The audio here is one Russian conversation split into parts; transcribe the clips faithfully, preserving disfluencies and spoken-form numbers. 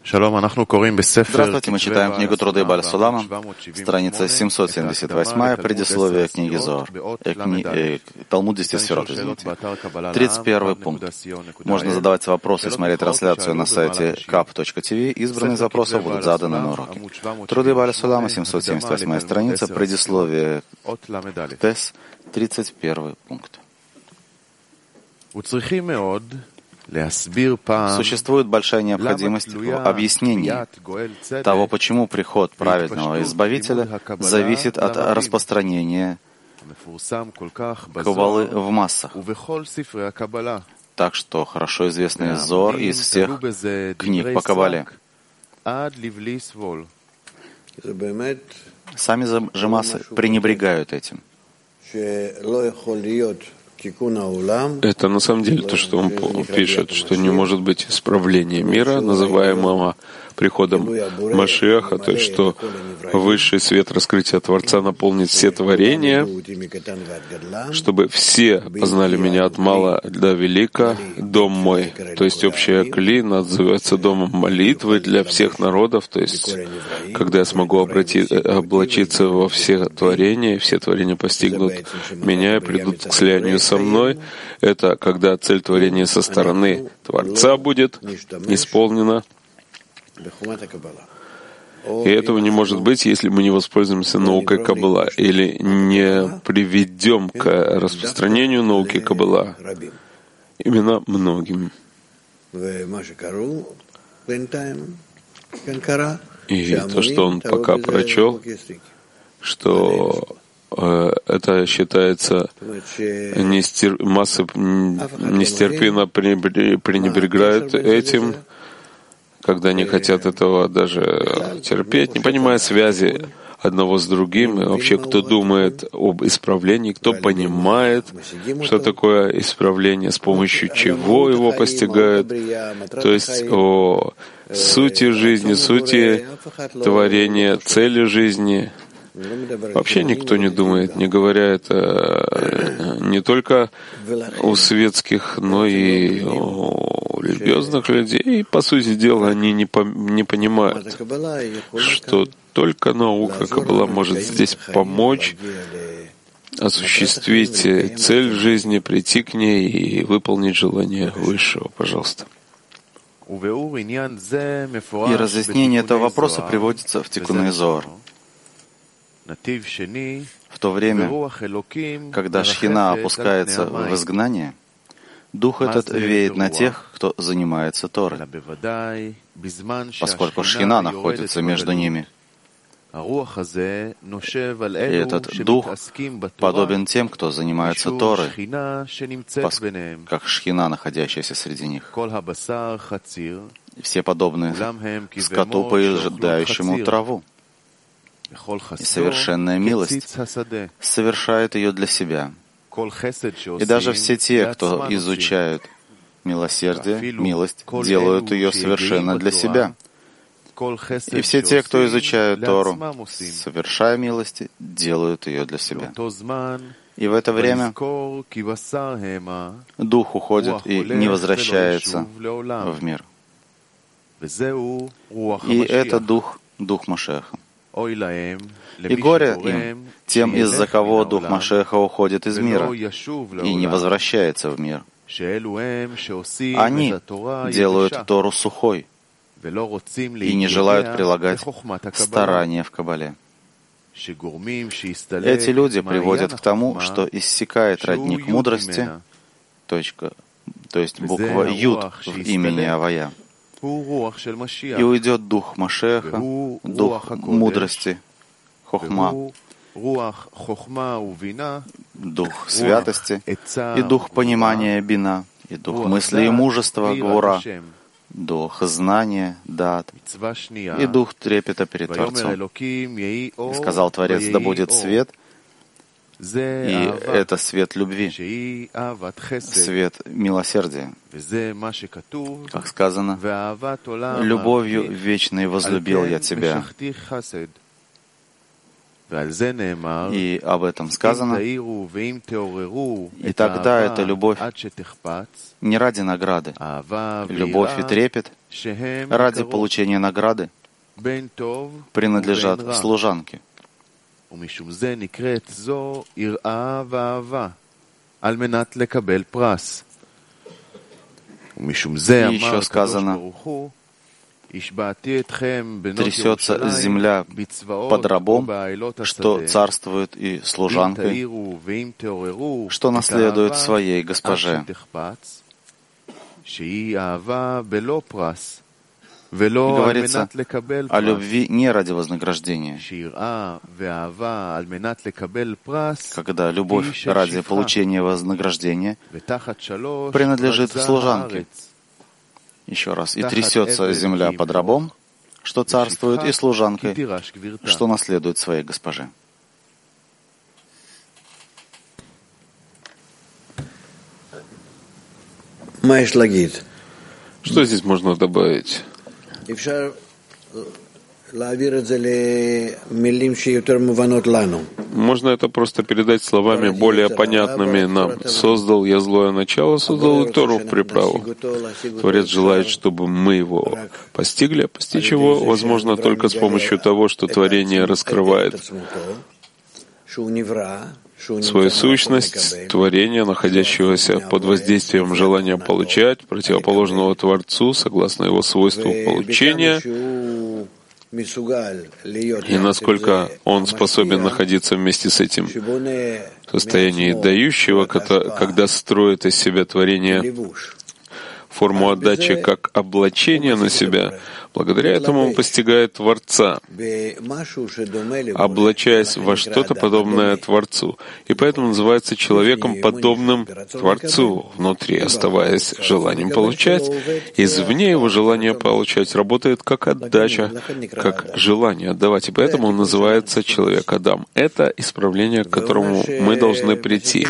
Здравствуйте, мы читаем книгу Труды Бааль Сулама, страница семьсот семьдесят восемь, предисловие книги Зоар, э, кни, э, Талмуд десяти сферот, извините. тридцать первый пункт. Можно задавать вопросы и смотреть трансляцию на сайте кап точка ти ви. Избранные из вопросов будут заданы на уроке. Труды Бааль Сулама, семьсот семьдесят восьмая страница, предисловие ТЭС, тридцать первый пункт. Существует большая необходимость в объяснении того, почему приход праведного Избавителя зависит от распространения Каббалы в массах. Так что хорошо известный Зоар из всех книг по Каббале. Сами же массы пренебрегают этим. Это на самом деле то, что он пишет, что не может быть исправления мира, называемого приходом Машиаха, то есть что высший свет раскрытия Творца наполнит все творения, чтобы все познали меня от мала до велика, дом мой. То есть общая кли называется домом молитвы для всех народов, то есть когда я смогу обрати, облачиться во все творения, все творения постигнут меня и придут к слиянию со мной. Это когда цель творения со стороны Творца будет исполнена. И этого не может быть, если мы не воспользуемся наукой Каббала или не приведем к распространению науки Каббала именно многим. И то, что он пока прочел, что э, это считается нестер... массы нестерпимо пренебрегают этим, когда не хотят этого даже терпеть, не понимая связи одного с другим, и вообще кто думает об исправлении, кто понимает, что такое исправление, с помощью чего его постигают, то есть о сути жизни, сути творения, цели жизни. Вообще никто не думает, не говоря это не только у светских, но и у религиозных людей. И, по сути дела, они не, по, не понимают, что только наука Каббала может здесь помочь осуществить цель жизни, прийти к ней и выполнить желание Высшего. Пожалуйста. И разъяснение этого вопроса приводится в Тикуне Зоар. В то время, когда Шхина опускается в изгнание, Дух этот веет на тех, кто занимается Торой, поскольку Шхина находится между ними. И этот Дух подобен тем, кто занимается Торой, как Шхина, находящаяся среди них. Все подобны скоту, поедающему траву. И совершенная милость совершает ее для себя. И даже все те, кто изучают милосердие, милость, делают ее совершенно для себя. И все те, кто изучают Тору, совершая милости, делают ее для себя. И в это время Дух уходит и не возвращается в мир. И это Дух, Дух Машиаха. И горе им, тем, из-за кого Дух Машиаха уходит из мира и не возвращается в мир. Они делают Тору сухой и не желают прилагать старания в Каббале. Эти люди приводят к тому, что иссякает родник мудрости, точка, то есть буква Юд в имени Авая, и уйдет дух Машиаха, дух мудрости, хохма, дух святости, и дух понимания бина, и дух мысли и мужества, гвура, дух знания, дат, и дух трепета перед Творцом. И сказал Творец: да будет свет, и это свет любви, свет милосердия. Как сказано: любовью вечной возлюбил я тебя. И об этом сказано. И тогда эта любовь не ради награды. Любовь и трепет ради получения награды принадлежат служанке. И еще сказано, трясется земля под рабом, что царствует и служанкой, что наследует своей госпоже. И говорится о любви не ради вознаграждения. Когда любовь ради получения вознаграждения принадлежит служанке. Еще раз. И трясется земля под рабом, что царствует, и служанкой, что наследует своей госпоже. Что здесь можно добавить? Можно это просто передать словами более понятными нам. Создал я злое начало, создал и Тору в приправу. Творец желает, чтобы мы его постигли, а постичь его возможно только с помощью того, что творение раскрывает свою сущность, творение, находящегося под воздействием желания получать, противоположного Творцу, согласно его свойству получения, и насколько он способен находиться вместе с этим в состоянии дающего, когда строит из себя творение форму отдачи как облачение на себя, благодаря этому он постигает Творца, облачаясь во что-то подобное Творцу. И поэтому называется человеком, подобным Творцу, внутри оставаясь желанием получать. Извне его желание получать работает как отдача, как желание отдавать. И поэтому он называется человек Адам. Это исправление, к которому мы должны прийти.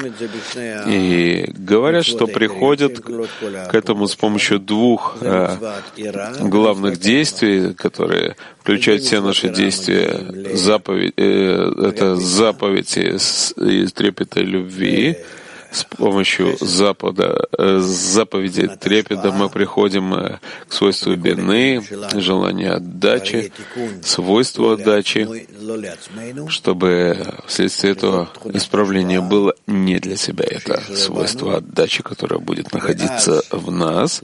И говорят, что приходят к этому с помощью двух э, главных действий, которые включают все наши действия. Заповедь, э, это заповеди и трепета любви. С помощью запада, заповеди трепета мы приходим к свойству бины, желанию отдачи, свойству отдачи, чтобы вследствие этого исправление было не для себя. Это свойство отдачи, которое будет находиться в нас.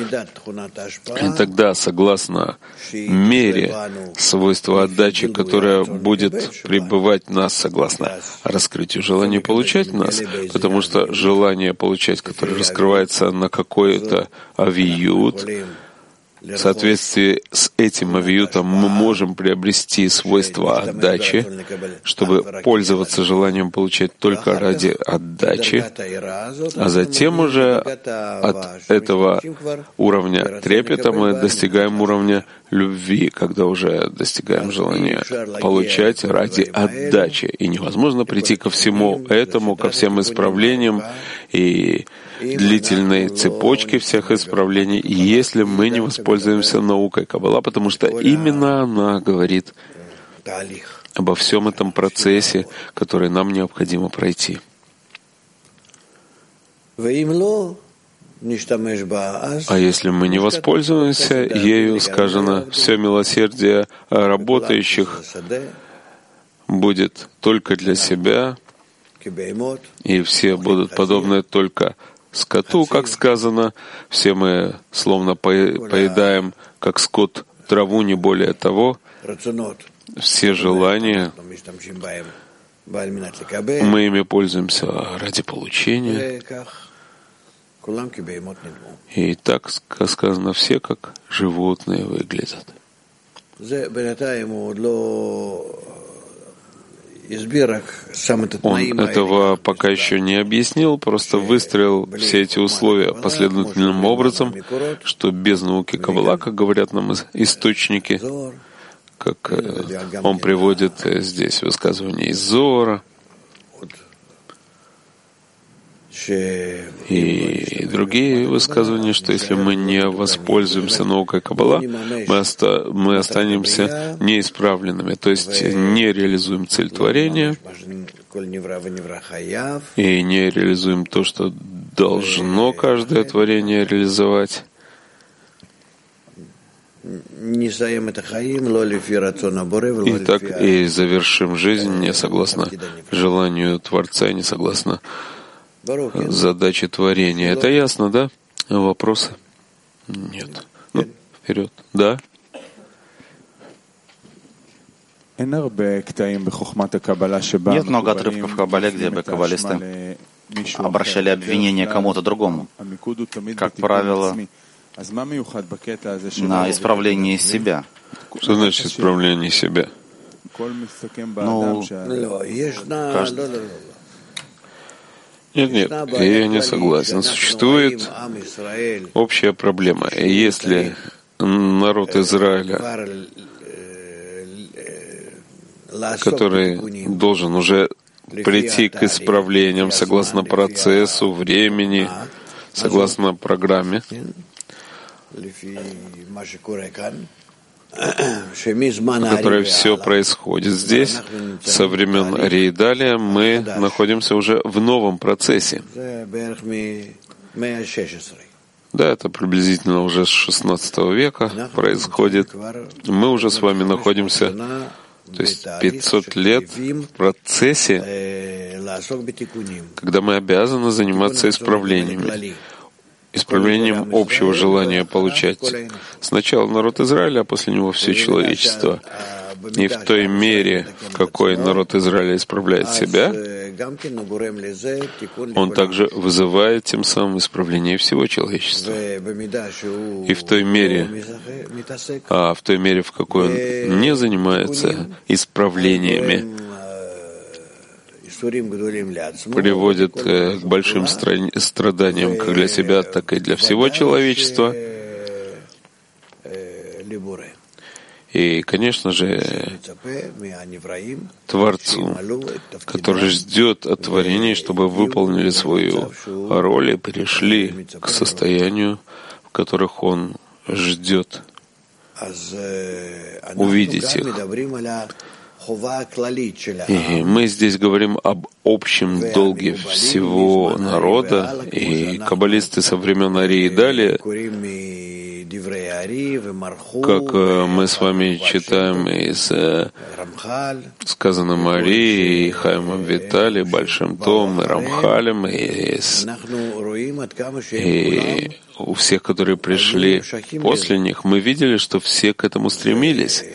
И тогда, согласно мере свойства отдачи, которое будет пребывать в нас, согласно раскрытию желания получать в нас, потому что желание получать, которое раскрывается на какой-то авиют, в соответствии с этим авиютом мы можем приобрести свойства отдачи, чтобы пользоваться желанием получать только ради отдачи, а затем уже от этого уровня трепета мы достигаем уровня любви, когда уже достигаем желания получать ради отдачи. И невозможно прийти ко всему этому, ко всем исправлениям и длительной цепочке всех исправлений, если мы не воспользуемся наукой Каббала, потому что именно она говорит обо всем этом процессе, который нам необходимо пройти. А если мы не воспользуемся ею, сказано, все милосердие работающих будет только для себя, и все будут подобны только скоту, как сказано, все мы словно поедаем, как скот, траву, не более того. Все желания, мы ими пользуемся ради получения. И так сказано, все как животные выглядят. Он этого пока еще не объяснил, просто выстроил все эти условия последовательным образом, что без науки Каббала, как говорят нам источники, как он приводит здесь высказывание из Зоара, И другие высказывания, что если мы не воспользуемся наукой Каббала, мы, оста- мы останемся неисправленными, то есть не реализуем цель творения и не реализуем то, что должно каждое творение реализовать. И так и завершим жизнь не согласно желанию Творца, не согласно задаче творения. Это ясно, да? Вопросы? Нет. Ну, вперед. Да? Нет много отрывков в Каббале, где бы каббалисты обращали обвинения кому-то другому. Как правило, на исправление себя. Что значит исправление себя? Ну, каждый... Нет, нет, я не согласен. Существует общая проблема. Если народ Израиля, который должен уже прийти к исправлениям согласно процессу, времени, согласно программе, в которой все происходит здесь, со времен Рейдалия, мы находимся уже в новом процессе. Да, это приблизительно уже с шестнадцатого века происходит. Мы уже с вами находимся, то есть пятьсот лет в процессе, когда мы обязаны заниматься исправлениями. Исправлением общего желания получать сначала народ Израиля, а после него все человечество. И в той мере, в какой народ Израиля исправляет себя, он также вызывает тем самым исправление всего человечества. И в той мере, а в той мере, в какой он не занимается исправлениями, приводит к большим страданиям как для себя, так и для всего человечества. И, конечно же, Творцу, который ждет от творений, чтобы выполнили свою роль и перешли к состоянию, в которых Он ждет увидеть их. И мы здесь говорим об общем долге всего народа, и каббалисты со времен Ари и далее, как мы с вами читаем из сказанном Ари, и Хаимом Витали, Большим Том, и Рамхалем, и, и у всех, которые пришли после них, мы видели, что все к этому стремились.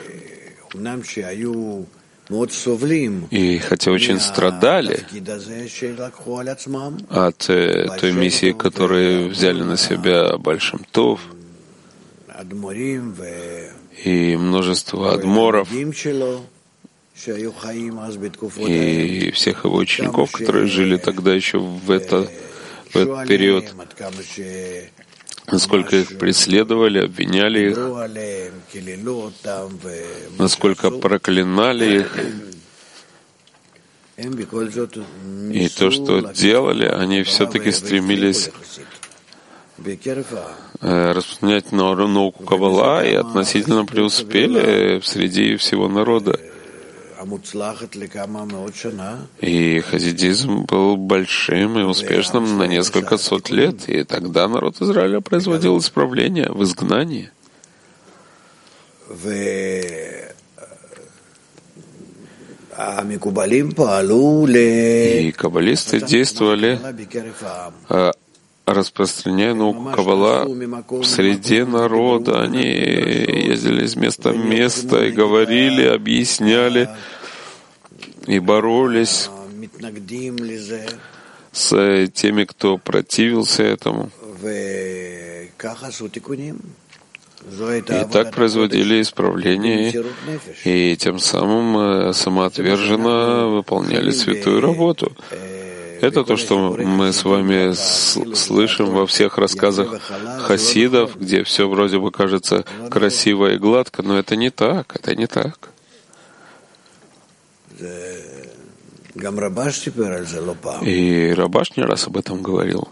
И хотя очень страдали от той миссии, которую взяли на себя Большим Тов и множество адморов и всех его учеников, которые жили тогда еще в, это, в этот период, насколько их преследовали, обвиняли их, насколько проклинали их. И то, что делали, они все-таки стремились распространять науку Каббала и относительно преуспели среди всего народа. И хасидизм был большим и успешным на несколько сот лет, и тогда народ Израиля производил исправление в изгнании. И каббалисты действовали, распространяя науку Каббала среди народа. Они ездили из места в место и говорили, объясняли и боролись с теми, кто противился этому. И так производили исправления, и тем самым самоотверженно выполняли святую работу. Это то, что мы с вами слышим во всех рассказах хасидов, где все вроде бы кажется красиво и гладко, но это не так, это не так. И Рабаш не раз об этом говорил.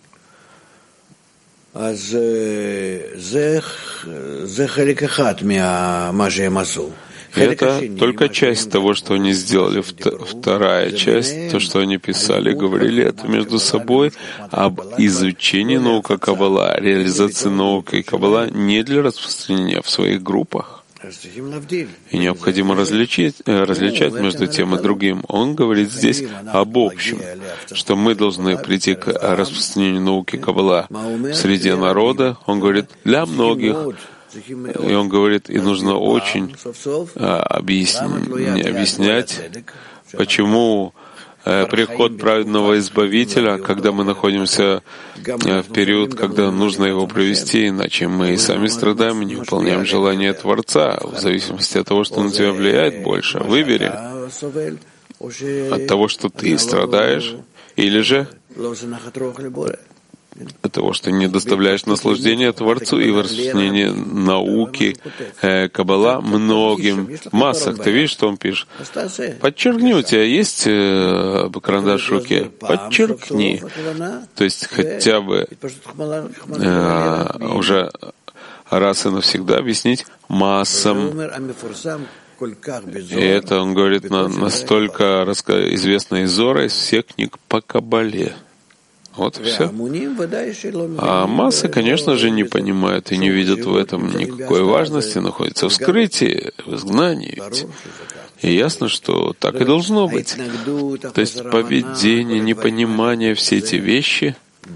Это только часть того, что они сделали. Вторая часть, то, что они писали, говорили это между собой об изучении науки Каббала, реализации науки Каббала не для распространения в своих группах. И необходимо различить, различать между тем и другим. Он говорит здесь об общем, что мы должны прийти к распространению науки Каббала среди народа. Он говорит, для многих. И он говорит, и нужно очень объяснять, объяснять почему приход праведного Избавителя, когда мы находимся в период, когда нужно его провести, иначе мы и сами страдаем, и не выполняем желание Творца, в зависимости от того, что на тебя влияет больше. Выбери от того, что ты страдаешь, или же от того, что не доставляешь наслаждения Творцу и в распространении науки э, Каббала многим в массах. Ты видишь, что он пишет? Подчеркни, у тебя есть э, карандаш в руке? Подчеркни. То есть хотя бы э, уже раз и навсегда объяснить массам. И это, он говорит, на, настолько известно из Зора, из всех книг по Каббале. Вот и все. А массы, конечно же, не понимают и не видят в этом никакой важности, находятся в скрытии, в изгнании. И ясно, что так и должно быть. То есть поведение, непонимание, все эти вещи.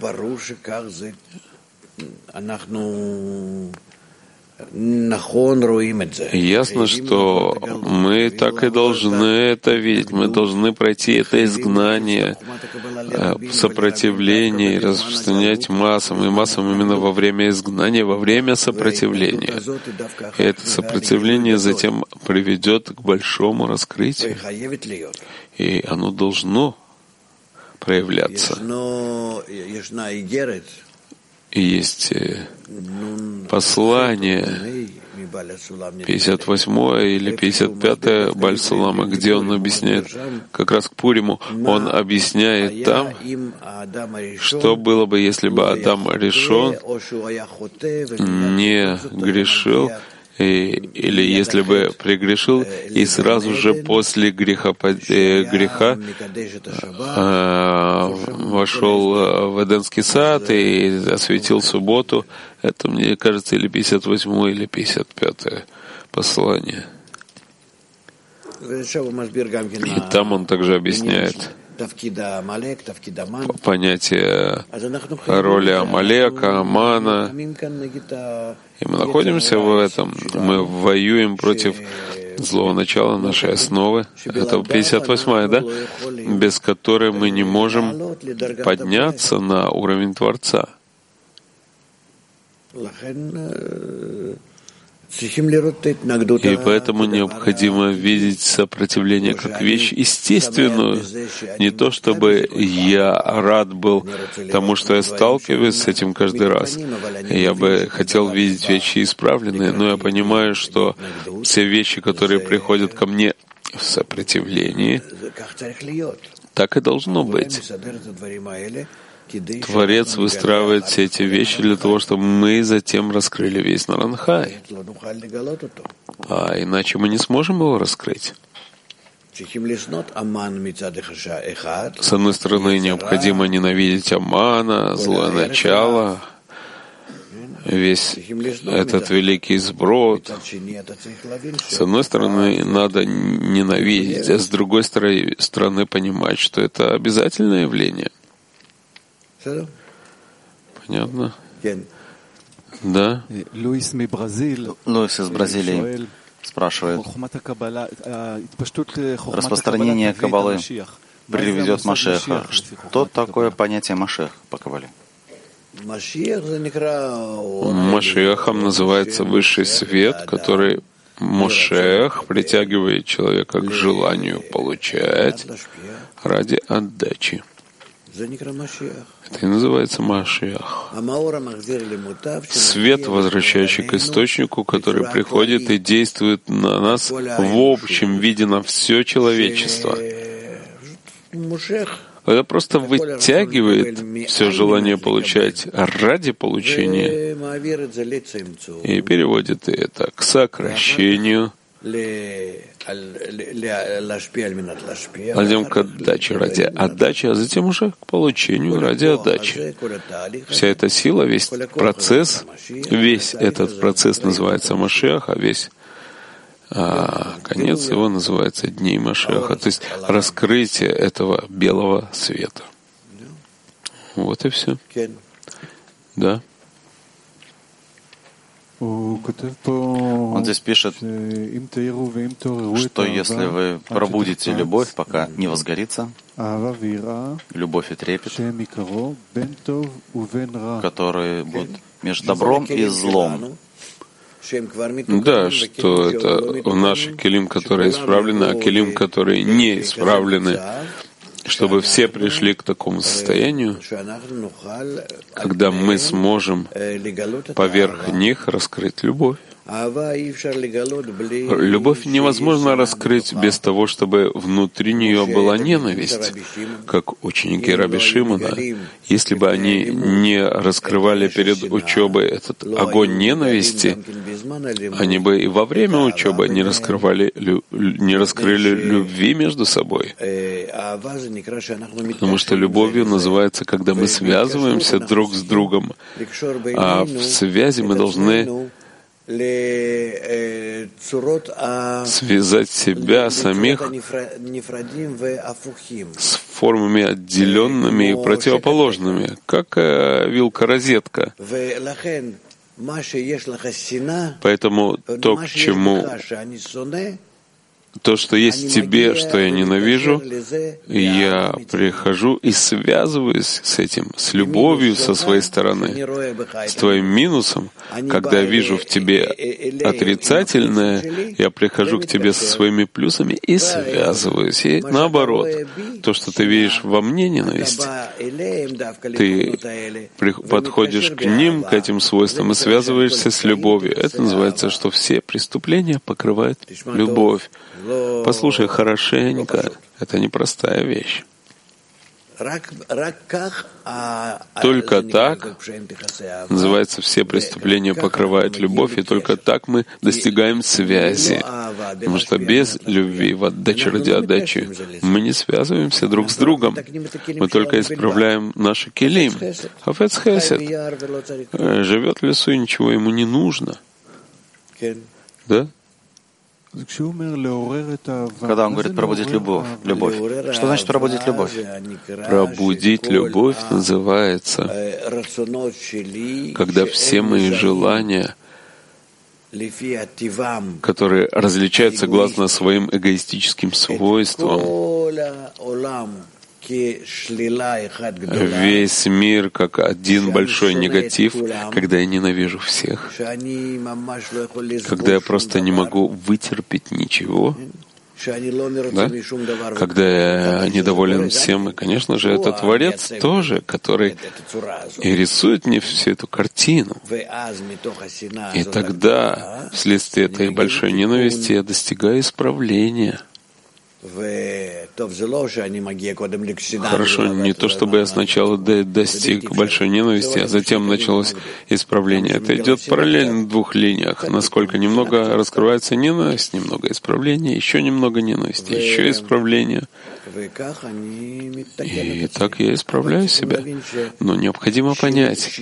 Ясно, что мы так и должны это видеть. Мы должны пройти это изгнание, сопротивление и распространять массам, и массам именно во время изгнания, во время сопротивления. И это сопротивление затем приведет к большому раскрытию. И оно должно проявляться. И есть послание пятьдесят восьмое или пятьдесят пятое Баль-Сулама, где он объясняет, как раз к Пуриму, он объясняет там, что было бы, если бы Адам решен не грешил, и, или если бы прегрешил, и сразу же после греха, э, греха э, вошел в Эдемский сад и осветил субботу. Это, мне кажется, или пятьдесят восьмое, или пятьдесят пятое послание. И там он также объясняет понятие роли Амалека, Амана. И мы находимся в этом. Мы воюем против злого начала нашей основы. Это пятьдесят восьмая, да? Без которой мы не можем подняться на уровень Творца. И поэтому необходимо видеть сопротивление как вещь естественную. Не то, чтобы я рад был тому, что я сталкиваюсь с этим каждый раз. Я бы хотел видеть вещи исправленные, но я понимаю, что все вещи, которые приходят ко мне в сопротивлении, так и должно быть. Творец выстраивает все эти вещи для того, чтобы мы затем раскрыли весь Наранхай. А иначе мы не сможем его раскрыть. С одной стороны, необходимо ненавидеть Амана, злое начало, весь этот великий сброд. С одной стороны, надо ненавидеть, а с другой стороны, понимать, что это обязательное явление. Понятно? Да? Луис из Бразилии спрашивает, распространение Каббалы приведет Машеха. Что такое понятие Машех по Каббале? Машехом называется высший свет, который Мошех притягивает человека к желанию получать ради отдачи. Это и называется Машиах. Свет, возвращающий к источнику, который приходит и действует на нас в общем виде на все человечество. Это просто вытягивает все желание получать ради получения и переводит это к сокращению, затем к отдаче ради отдачи, а затем уже к получению ради отдачи. Вся эта сила, весь процесс, весь этот процесс называется Машиах, а весь а конец его называется Дней Машиаха, то есть раскрытие этого белого света. Вот и все. Да. Он здесь пишет, что если вы пробудите любовь, пока не возгорится, любовь и трепет, которые будут между добром и злом, да, что это наши келим, которые исправлены, а келим, которые не исправлены, чтобы все пришли к такому состоянию, когда мы сможем поверх них раскрыть любовь. Любовь невозможно раскрыть без того, чтобы внутри нее была ненависть, как ученики Раби Шимона. Если бы они не раскрывали перед учебой этот огонь ненависти, они бы и во время учебы не раскрывали, не раскрыли любви между собой. Потому что любовью называется, когда мы связываемся друг с другом, а в связи мы должны связать себя самих с формами отделенными и противоположными, как вилка-розетка. Поэтому то, к чему то, что есть в тебе, что я ненавижу, я прихожу и связываюсь с этим, с любовью со своей стороны, с твоим минусом. Когда я вижу в тебе отрицательное, я прихожу к тебе со своими плюсами и связываюсь. И наоборот, то, что ты видишь во мне ненависть, ты подходишь к ним, к этим свойствам, и связываешься с любовью. Это называется, что все преступления покрывает любовь. Послушай хорошенько, это непростая вещь. Только так, называется, все преступления покрывает любовь, и только так мы достигаем связи. Потому что без любви в отдаче ради отдачи мы не связываемся друг с другом. Мы только исправляем наши келим. Хафец хесед живет в лесу, и ничего ему не нужно. Да? Когда он говорит пробудить любовь, любовь, что значит пробудить любовь? Пробудить любовь называется, когда все мои желания, которые различаются согласно своим эгоистическим свойствам, весь мир как один большой негатив, когда я ненавижу всех, когда я просто не могу вытерпеть ничего, да? Когда я недоволен всем, и, конечно же, это Творец тоже, который и рисует мне всю эту картину. И тогда, вследствие этой большой ненависти, я достигаю исправления. Хорошо, не то чтобы я сначала достиг большой ненависти, а затем началось исправление. Это идет параллельно в двух линиях. Насколько немного раскрывается ненависть, немного исправления, еще немного ненависти, еще исправления. И так я исправляю себя. Но необходимо понять,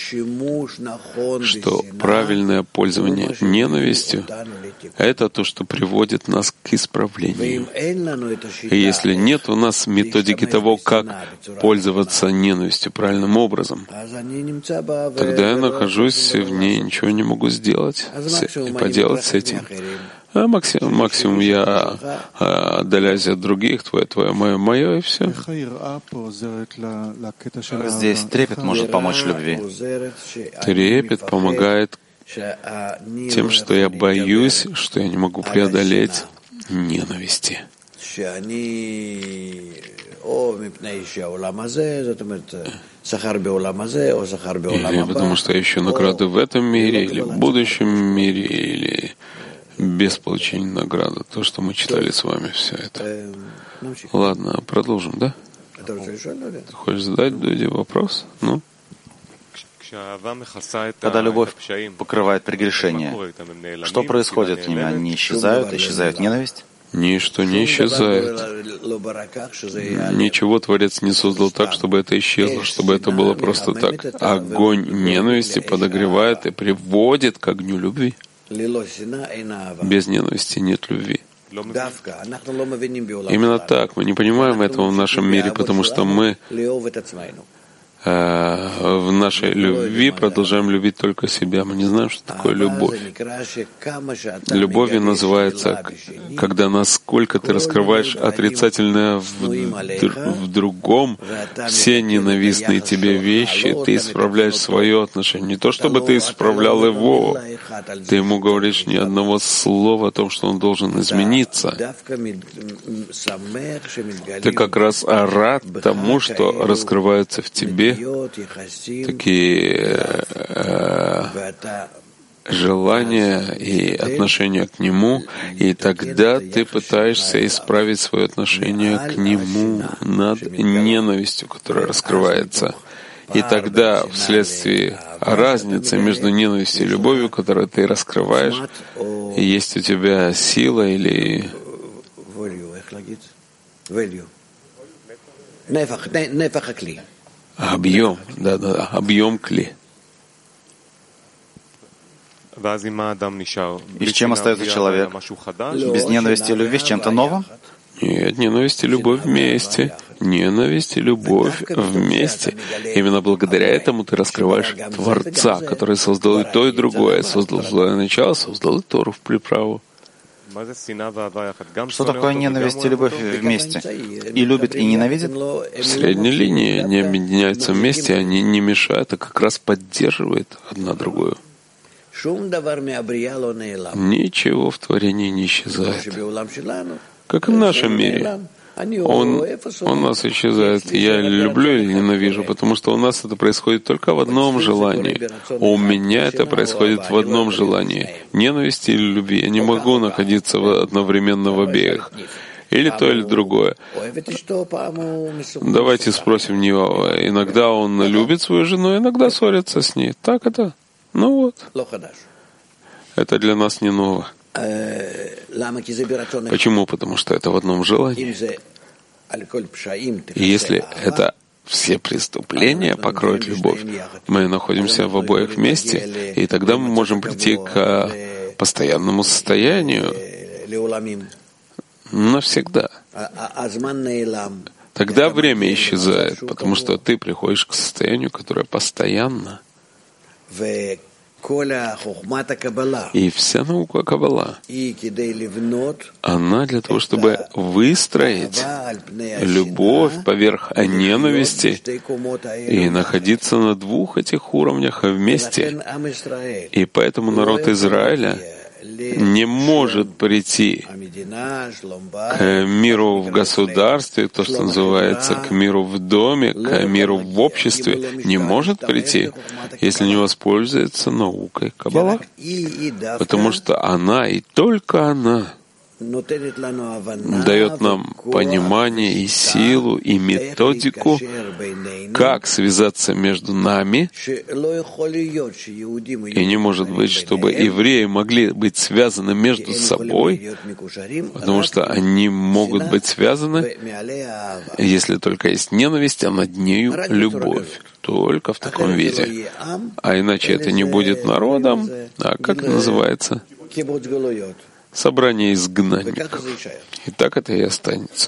что правильное пользование ненавистью — это то, что приводит нас к исправлению. И если нет у нас методики того, как пользоваться ненавистью правильным образом, тогда я нахожусь в ней, ничего не могу сделать и поделать с этим. А максимум, максимум я отдаляюсь от других, твое, твое, мое, мое, и все. Здесь трепет может помочь любви. Трепет помогает тем, что я боюсь, что я не могу преодолеть ненависти. Или потому что я ищу награды в этом мире, или в будущем мире, или без получения награды. То, что мы читали с вами, все это. Ладно, продолжим, да? Ты хочешь задать Дуде вопрос? Ну? Когда любовь покрывает прегрешения, что происходит с ними? Они исчезают, исчезает ненависть? Ничто не исчезает. Ничего Творец не создал так, чтобы это исчезло, чтобы это было просто так. Огонь ненависти подогревает и приводит к огню любви. Без ненависти нет любви. Именно так. Мы не понимаем этого в нашем мире, потому что мы в нашей любви продолжаем любить только себя. Мы не знаем, что такое любовь. Любовью называется, когда насколько ты раскрываешь отрицательное в, в другом, все ненавистные тебе вещи, ты исправляешь свое отношение. Не то, чтобы ты исправлял его, ты ему говоришь ни одного слова о том, что он должен измениться. Ты как раз рад тому, что раскрывается в тебе такие э, желания и отношения к нему, и тогда ты пытаешься исправить свое отношение к нему над ненавистью, которая раскрывается. И тогда, вследствие разницы между ненавистью и любовью, которую ты раскрываешь, есть у тебя сила или объем, да, да, объем кли. И с чем остается человек? Без ненависти и любви, с чем-то новым? Нет, ненависть и любовь вместе. Ненависть и любовь вместе. Именно благодаря этому ты раскрываешь Творца, который создал и то, и другое. Создал злое начало, создал и Тору в приправу. Что такое ненависть и любовь вместе? И любит, и ненавидит? В средней линии они объединяются вместе, они не мешают, а как раз поддерживают одна другую. Ничего в творении не исчезает. Как и в нашем мире. Он у нас исчезает. Я люблю или ненавижу, потому что у нас это происходит только в одном желании. У меня это происходит в одном желании. Ненависти или любви. Я не могу находиться одновременно в обеих. Или то, или другое. Давайте спросим него. Иногда он любит свою жену, иногда ссорится с ней. Так это? Ну вот. Это для нас не ново. Почему? Потому что это в одном желании. И если это все преступления покроют любовь, мы находимся в обоих вместе, и тогда мы можем прийти к постоянному состоянию навсегда. Тогда время исчезает, потому что ты приходишь к состоянию, которое постоянно. И вся наука Каббала, она для того, чтобы выстроить любовь поверх ненависти и находиться на двух этих уровнях вместе. И поэтому народ Израиля не может прийти к миру в государстве, то, что называется, к миру в доме, к миру в обществе, не может прийти, если не воспользуется наукой Каббала. Потому что она и только она дает нам понимание и силу, и методику, как связаться между нами. И не может быть, чтобы евреи могли быть связаны между собой, потому что они могут быть связаны, если только есть ненависть, а над нею любовь. Только в таком виде. А иначе это не будет народом, а как это называется? Собрание изгнанников. И так это и останется.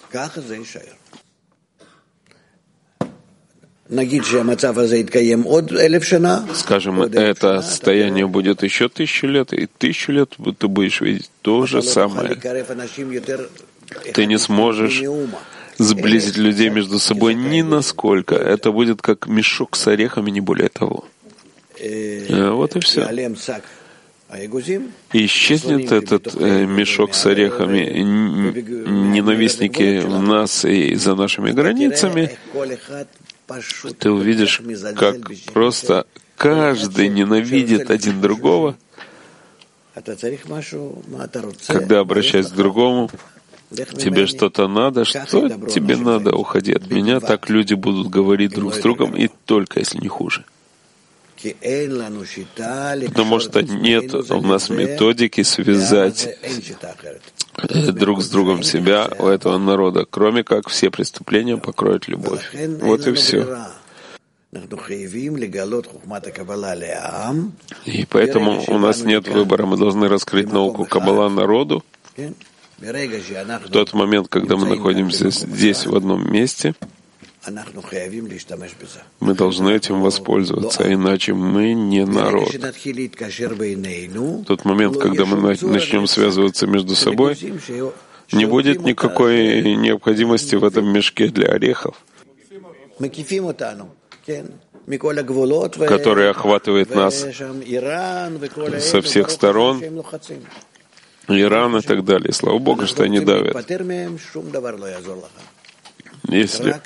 Скажем, это состояние будет еще тысячу лет, и тысячу лет ты будешь видеть то же самое. Ты не сможешь сблизить людей между собой ни насколько. Это будет как мешок с орехами, не более того. Вот и все. И исчезнет этот э, мешок с орехами, ненавистники в нас и за нашими границами. Ты увидишь, как просто каждый ненавидит один другого, Когда обращаясь к другому, тебе что-то надо, что тебе надо, уходи от меня, так люди будут говорить друг с другом, и только если не хуже. Потому что нет у нас методики связать друг с другом себя у этого народа, кроме как все преступления покроют любовь. Вот и все. И поэтому у нас нет выбора. Мы должны раскрыть науку Каббала народу. В тот момент, когда мы находимся здесь, в одном месте, мы должны этим воспользоваться, иначе мы не народ. В тот момент, когда мы начнем связываться между собой, не будет никакой необходимости в этом мешке для орехов, который охватывает нас со всех сторон, Иран и так далее. Слава Богу, что они давят. Если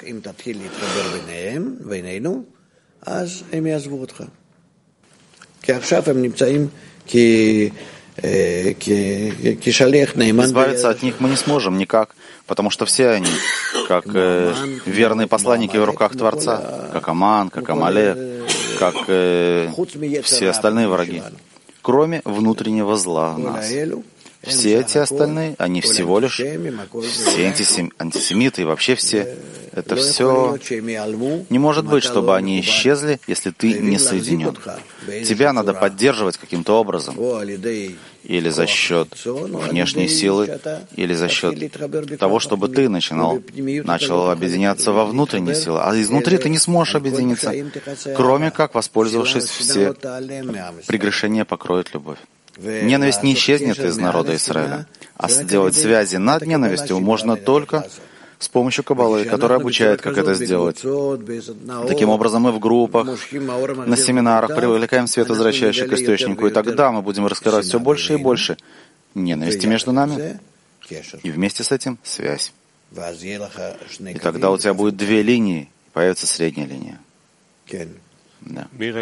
избавиться от них мы не сможем никак, потому что все они, как э, верные посланники в руках Творца, как Аман, как Амалек, как э, все остальные враги, кроме внутреннего зла в нас. Все эти остальные, они всего лишь все антисем... антисемиты и вообще все. Это все не может быть, чтобы они исчезли, если ты не соединен. Тебя надо поддерживать каким-то образом. Или за счет внешней силы, или за счет того, чтобы ты начинал, начал объединяться во внутренние силы. А изнутри ты не сможешь объединиться, кроме как воспользовавшись все прегрешения покроет любовь. Ненависть не исчезнет из народа Израиля, а сделать связи над ненавистью можно только с помощью Каббалы, которая обучает, как это сделать. Таким образом, мы в группах, на семинарах привлекаем свет, возвращающий к источнику, и тогда мы будем раскрывать все больше и больше ненависти между нами, и вместе с этим связь. И тогда у тебя будет две линии, и появится средняя линия. Да.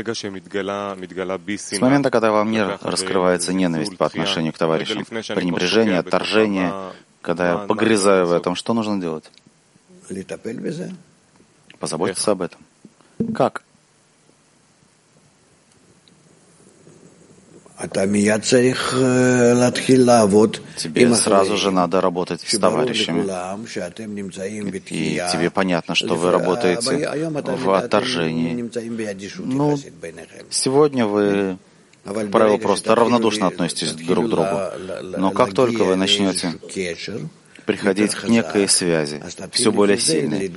С момента, когда во мне раскрывается ненависть по отношению к товарищам, пренебрежение, отторжение, когда я погрязаю в этом, что нужно делать? Позаботиться об этом. Как? Тебе сразу же надо работать с товарищами. И тебе понятно, что вы работаете в отторжении. Ну, сегодня вы, как правило, просто равнодушно относитесь друг к другу. Но как только вы начнете приходить к некой связи, все более сильной,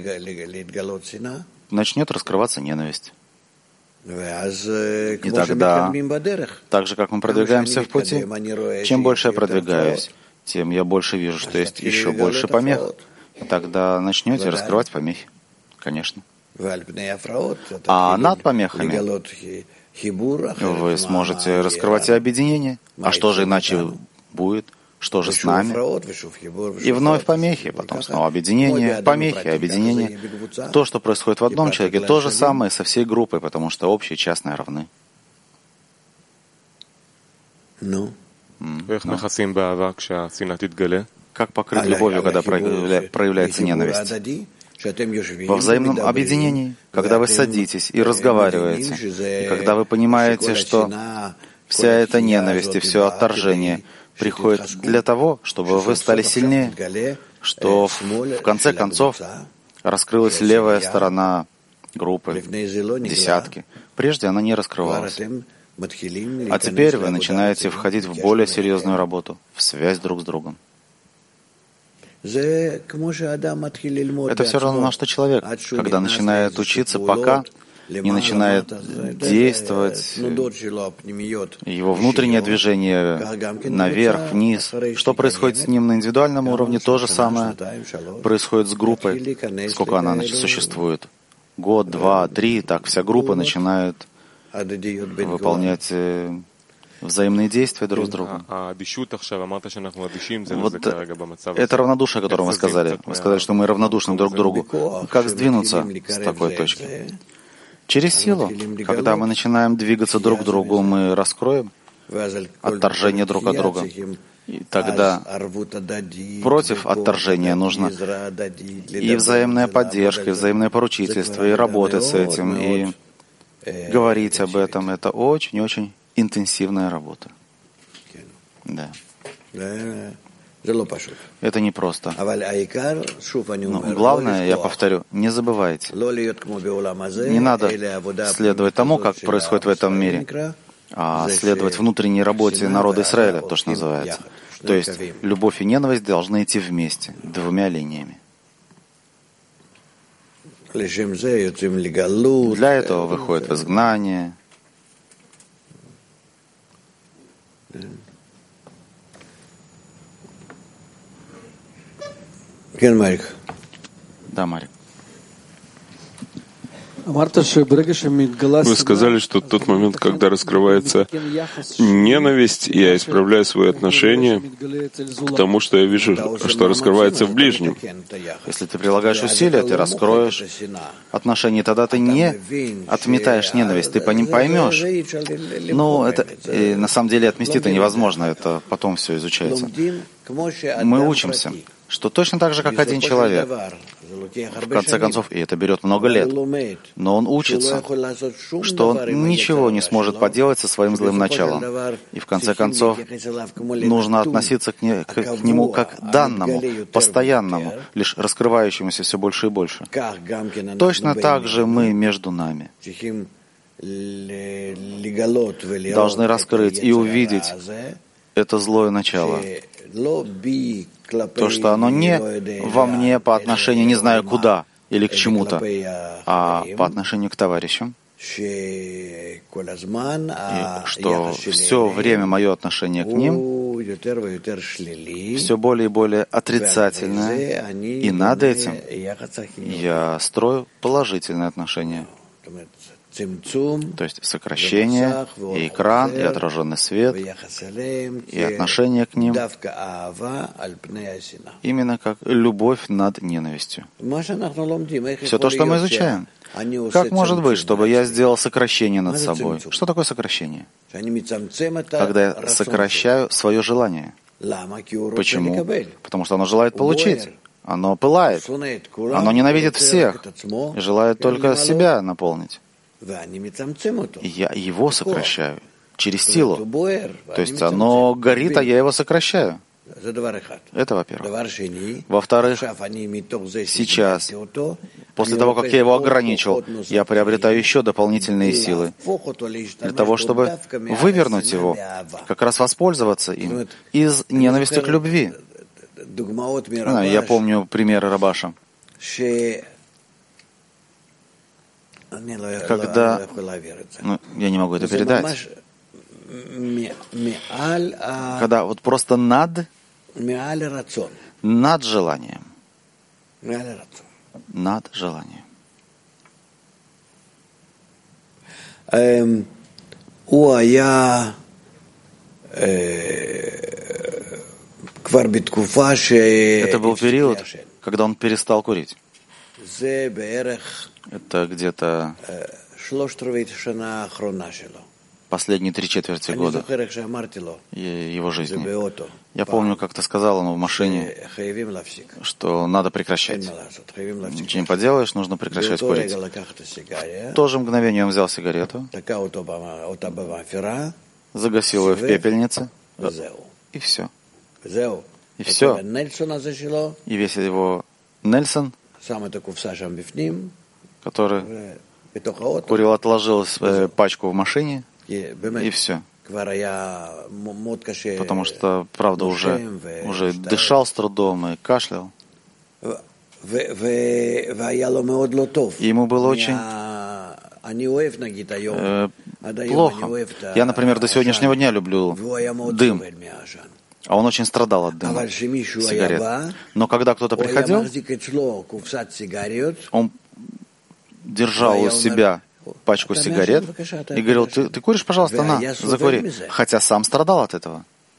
начнет раскрываться ненависть. И тогда, так же, как мы продвигаемся в пути, чем больше я продвигаюсь, тем я больше вижу, что есть еще больше помех. И тогда начнете раскрывать помехи, конечно. А над помехами вы сможете раскрывать и объединение. А что же иначе будет? Что же с нами? И вновь помехи, потом снова объединение, помехи, объединение. То, что происходит в одном человеке, то же самое со всей группой, потому что общие и частные равны. Ну. Как покрыть любовью, когда проявляется ненависть? Во взаимном объединении, когда вы садитесь и разговариваете, и когда вы понимаете, что вся эта ненависть и все отторжение приходит для того, чтобы вы стали сильнее, что в конце концов раскрылась левая сторона группы, десятки. Прежде она не раскрывалась. А теперь вы начинаете входить в более серьезную работу, в связь друг с другом. Это все равно, что человек, когда начинает учиться, пока не начинает действовать, его внутреннее движение наверх, вниз. Что происходит с ним на индивидуальном уровне, то же самое происходит с группой. Сколько она значит, существует? Год, два, три, так вся группа начинает выполнять взаимные действия друг с другом. Вот это равнодушие, о котором вы сказали. Вы сказали, что мы равнодушны друг к другу. Как сдвинуться с такой точки? Через силу. Когда мы начинаем двигаться друг к другу, мы раскроем отторжение друг от друга. И тогда против отторжения нужно и взаимная поддержка, и взаимное поручительство, и работать с этим, и говорить об этом. Это очень-очень интенсивная работа. Да. Это непросто. Но главное, я повторю, не забывайте. Не надо следовать тому, как происходит в этом мире, а следовать внутренней работе народа Израиля, то, что называется. То есть любовь и ненависть должны идти вместе, двумя линиями. Для этого выходит в изгнание. Да, Марик. Вы сказали, что в тот момент, когда раскрывается ненависть, я исправляю свои отношения к тому, что я вижу, что раскрывается в ближнем. Если ты прилагаешь усилия, ты раскроешь отношения, тогда ты не отметаешь ненависть, ты по ним поймешь. Но это и на самом деле отместить-то невозможно, это потом все изучается. Мы учимся, что точно так же, как один человек, в конце концов, и это берет много лет, но он учится, что он ничего не сможет поделать со своим злым началом. И в конце концов, нужно относиться к, не, к, к нему как к данному, постоянному, лишь раскрывающемуся все больше и больше. Точно так же мы между нами должны раскрыть и увидеть это злое начало. То, что оно не во мне по отношению не знаю куда или к чему-то, а по отношению к товарищам. И что все время мое отношение к ним все более и более отрицательное, и над этим я строю положительные отношения. То есть сокращение, и экран, и отраженный свет, и отношение к ним, именно как любовь над ненавистью. Все то, что мы изучаем. Как может быть, чтобы я сделал сокращение над собой? Что такое сокращение? Когда я сокращаю свое желание. Почему? Потому что оно желает получить. Оно пылает. Оно ненавидит всех и желает только себя наполнить. И я его сокращаю через силу. То есть оно горит, а я его сокращаю. Это во-первых. Во-вторых, сейчас, после того, как я его ограничил, я приобретаю еще дополнительные силы для того, чтобы вывернуть его, как раз воспользоваться им из ненависти к любви. Я помню примеры Рабаша. Когда, ну, я не могу это передать, когда вот просто над, над желанием, над желанием. Это был период, когда он перестал курить. Это где-то последние три четверти года его жизни. Я помню, как ты сказал ему в машине, что надо прекращать. Ничего не поделаешь, нужно прекращать курить. В то же мгновение он взял сигарету, загасил ее в пепельнице, и все. И все. И весь его Нельсон, который курил, отложил э, пачку в машине, и все. Потому что, правда, уже, уже дышал с трудом и кашлял. И ему было очень э, плохо. Я, например, до сегодняшнего дня люблю дым. А он очень страдал от дыма сигарет. Но когда кто-то приходил, он держал у себя пачку сигарет и говорил: ты, ты куришь, пожалуйста, на, закури. Хотя сам страдал от этого.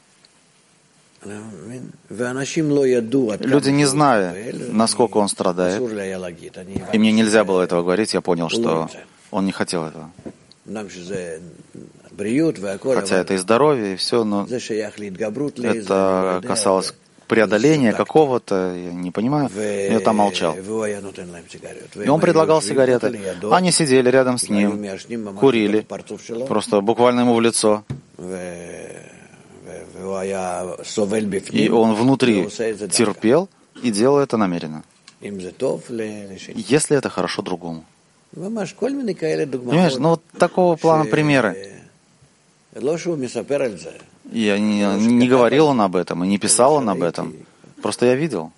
Люди, не зная, насколько он страдает, и мне нельзя было этого говорить, я понял, что он не хотел этого. Хотя это и здоровье, и все, но это касалось преодоления какого-то, я не понимаю, я там молчал. И он предлагал сигареты. Они сидели рядом с ним, курили, просто буквально ему в лицо. И он внутри терпел и делал это намеренно. Если это хорошо другому. Понимаешь, ну вот такого плана примеры. Я не, не говорил он об этом, и не писал он об этом. Просто я видел.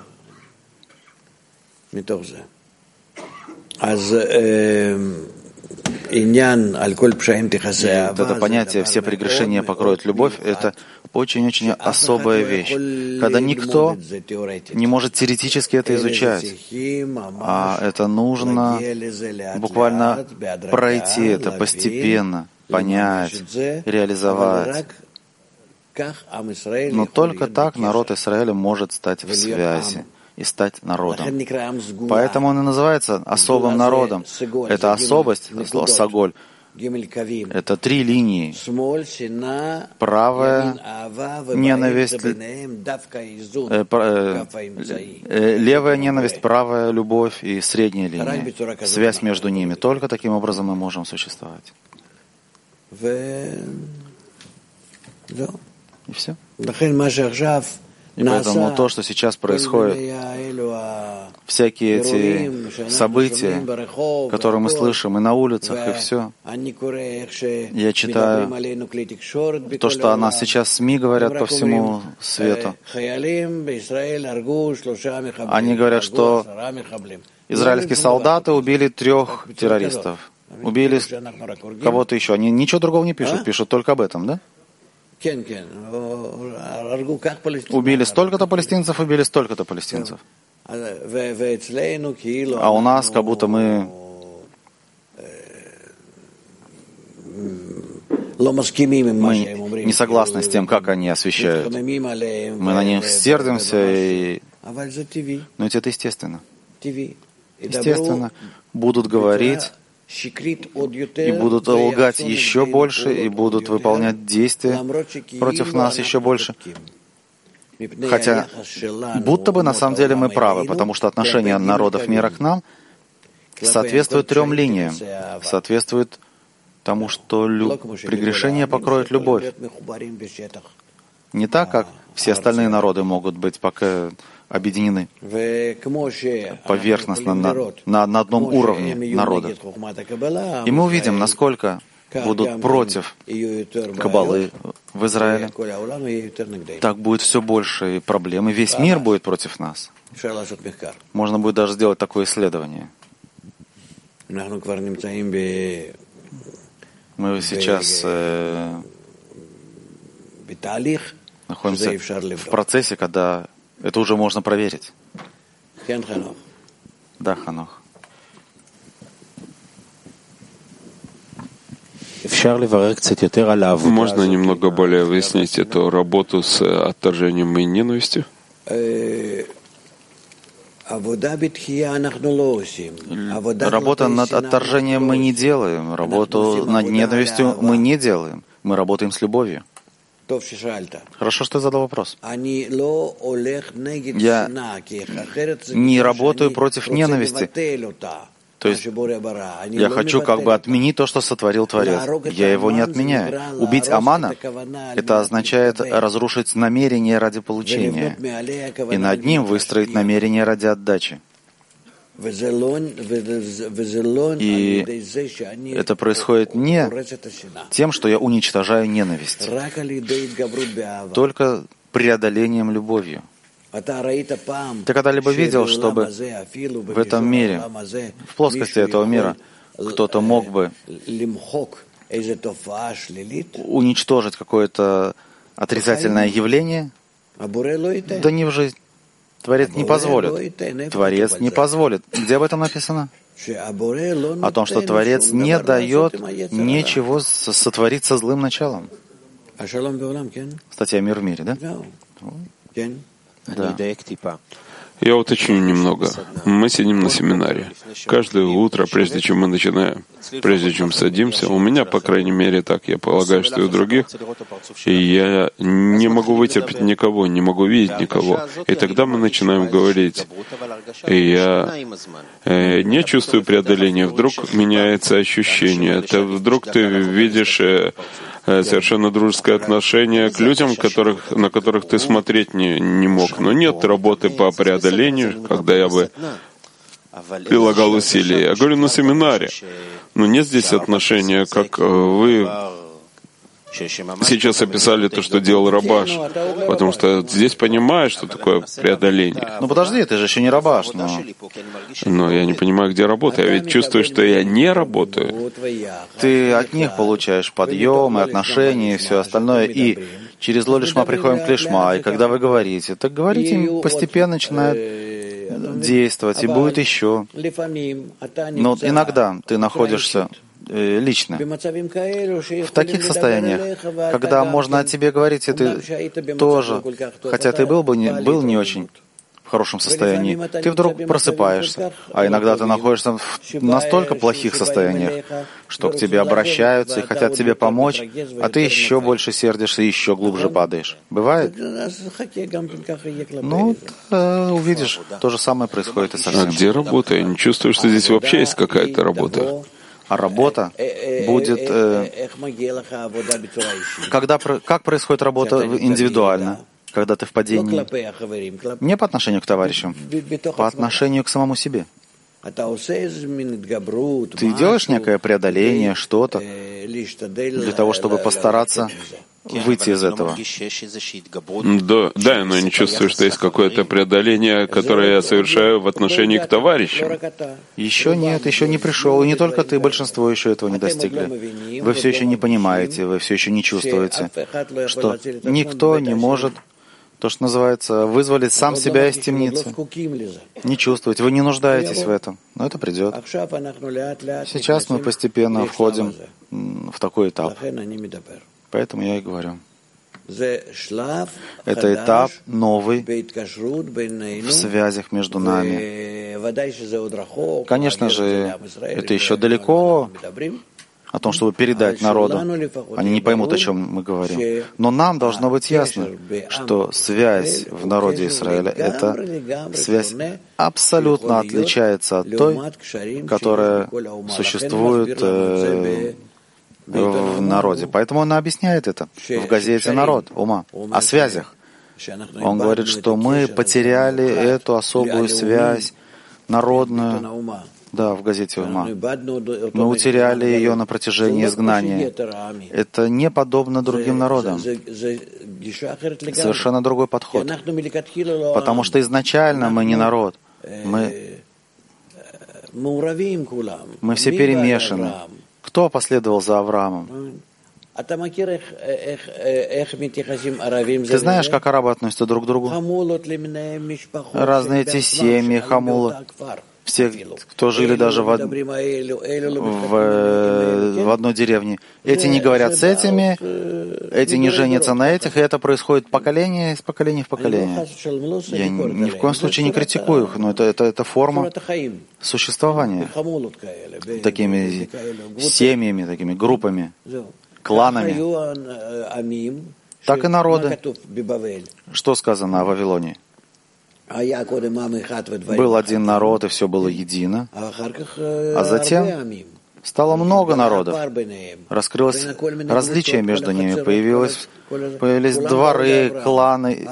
И вот это понятие «все прегрешения покроют любовь» — это очень-очень особая вещь, когда никто не может теоретически это изучать, а это нужно буквально пройти это постепенно, понять, реализовать. Но только так народ Израиля может стать в связи и стать народом. Поэтому он и называется особым народом. Это особость, слово «саголь», это три линии. Правая ненависть, э, э, левая ненависть, правая любовь и средняя линия. Связь между ними. Только таким образом мы можем существовать. И все. И поэтому то, что сейчас происходит, всякие эти события, которые мы слышим и на улицах, и все, я читаю то, что о нас сейчас СМИ говорят по всему свету. Они говорят, что израильские солдаты убили трех террористов, убили кого-то еще. Они ничего другого не пишут, пишут только об этом, да? Убили столько-то палестинцев, убили столько-то палестинцев. А у нас как будто мы мы не согласны с тем, как они освещают. Мы на них сердимся, и... но ведь это естественно. Естественно, будут говорить и будут лгать еще больше, и будут выполнять действия против нас еще больше. Хотя, будто бы на самом деле мы правы, потому что отношение народов мира к нам соответствует трем линиям, соответствует тому, что лю... прегрешение покроет любовь. Не так, как все остальные народы могут быть пока объединены поверхностно на, на, на одном уровне народа. И мы увидим, насколько будут против Каббалы в Израиле, так будет все больше проблем, и весь мир будет против нас. Можно будет даже сделать такое исследование. Мы сейчас э, находимся в процессе, когда это уже можно проверить. Да, Ханох. Можно немного более выяснить эту работу с отторжением и ненавистью? Работа над отторжением мы не делаем, работу над ненавистью мы не делаем. Мы работаем с любовью. Хорошо, что ты задал вопрос. Я не работаю против ненависти. То есть я хочу как бы отменить то, что сотворил Творец. Я его не отменяю. Убить Амана — это означает разрушить намерение ради получения и над ним выстроить намерение ради отдачи. И это происходит не тем, что я уничтожаю ненависть, только преодолением любовью. Ты когда-либо видел, чтобы в этом мире, в плоскости этого мира, кто-то мог бы уничтожить какое-то отрицательное явление? Да не в жизнь. Творец не позволит. Творец не позволит. Где об этом написано? О том, что Творец не дает ничего сотворить со злым началом. Статья «Мир в мире», да? Да. Я уточню немного. Мы сидим на семинаре. Каждое утро, прежде чем мы начинаем, прежде чем садимся, у меня, по крайней мере, так, я полагаю, что и у других, и я не могу вытерпеть никого, не могу видеть никого. И тогда мы начинаем говорить. И я э, не чувствую преодоления. Вдруг меняется ощущение. Ты, вдруг ты видишь э, совершенно дружеское отношение к людям, которых, на которых ты смотреть не, не мог. Но нет работы по преодолению, когда я бы прилагал усилия. Я говорю на семинаре. Но нет здесь отношения, как вы сейчас описали то, что делал Рабаш. Потому что здесь понимаешь, что такое преодоление. Ну подожди, ты же еще не Рабаш. Но... но я не понимаю, где работа. Я ведь чувствую, что я не работаю. Ты от них получаешь подъемы, отношения и все остальное. И через ло-лишма приходим к лишма. И когда вы говорите, так говорите, им постепенно начинает действовать. И будет еще. Но иногда ты находишься лично в таких состояниях, когда можно о тебе говорить, и ты тоже, хотя ты был бы не, был не очень в хорошем состоянии, ты вдруг просыпаешься, а иногда ты находишься в настолько плохих состояниях, что к тебе обращаются и хотят тебе помочь, а ты еще больше сердишься и еще глубже падаешь. Бывает? Ну, да, увидишь, то же самое происходит и со всем. А где работа? Я не чувствую, что здесь вообще есть какая-то работа. А работа будет... Э, когда, как происходит работа индивидуально? Когда ты в падении? Не по отношению к товарищам, по отношению к самому себе. Ты делаешь некое преодоление, что-то, для того, чтобы постараться выйти из этого. Да, да, но я не чувствую, что есть какое-то преодоление, которое я совершаю в отношении к товарищам. Еще нет, еще не пришел, и не только ты, большинство еще этого не достигли. Вы все еще не понимаете, вы все еще не чувствуете, что никто не может, то, что называется, вызволить сам себя из темницы. Не чувствуете, вы не нуждаетесь в этом, но это придет. Сейчас мы постепенно входим в такой этап. Поэтому я и говорю. Это этап новый в связях между нами. Конечно же, это еще далеко о том, чтобы передать народу. Они не поймут, о чем мы говорим. Но нам должно быть ясно, что связь в народе Израиля — это связь абсолютно отличается от той, которая существует э, в народе. Поэтому он объясняет это в газете «Народ», Ума, о связях. Он говорит, что мы потеряли эту особую связь народную, да, в газете «Ума». Мы утеряли ее на протяжении изгнания. Это не подобно другим народам. Совершенно другой подход. Потому что изначально мы не народ. Мы, мы все перемешаны. Кто последовал за Авраамом? Ты знаешь, как арабы относятся друг к другу? Разные эти семьи, хамулы. Все, кто жили даже в, од... в, в одной деревне. Эти не говорят с этими, эти не женятся на этих, и это происходит поколение из поколения в поколение. Я ни, ни в коем случае не критикую их, но это, это, это форма существования такими семьями, такими группами, кланами. Так и народы. Что сказано о Вавилоне? Был один народ, и все было едино. А затем стало много народов. Раскрылось различие между ними. Появилось, появились дворы, кланы.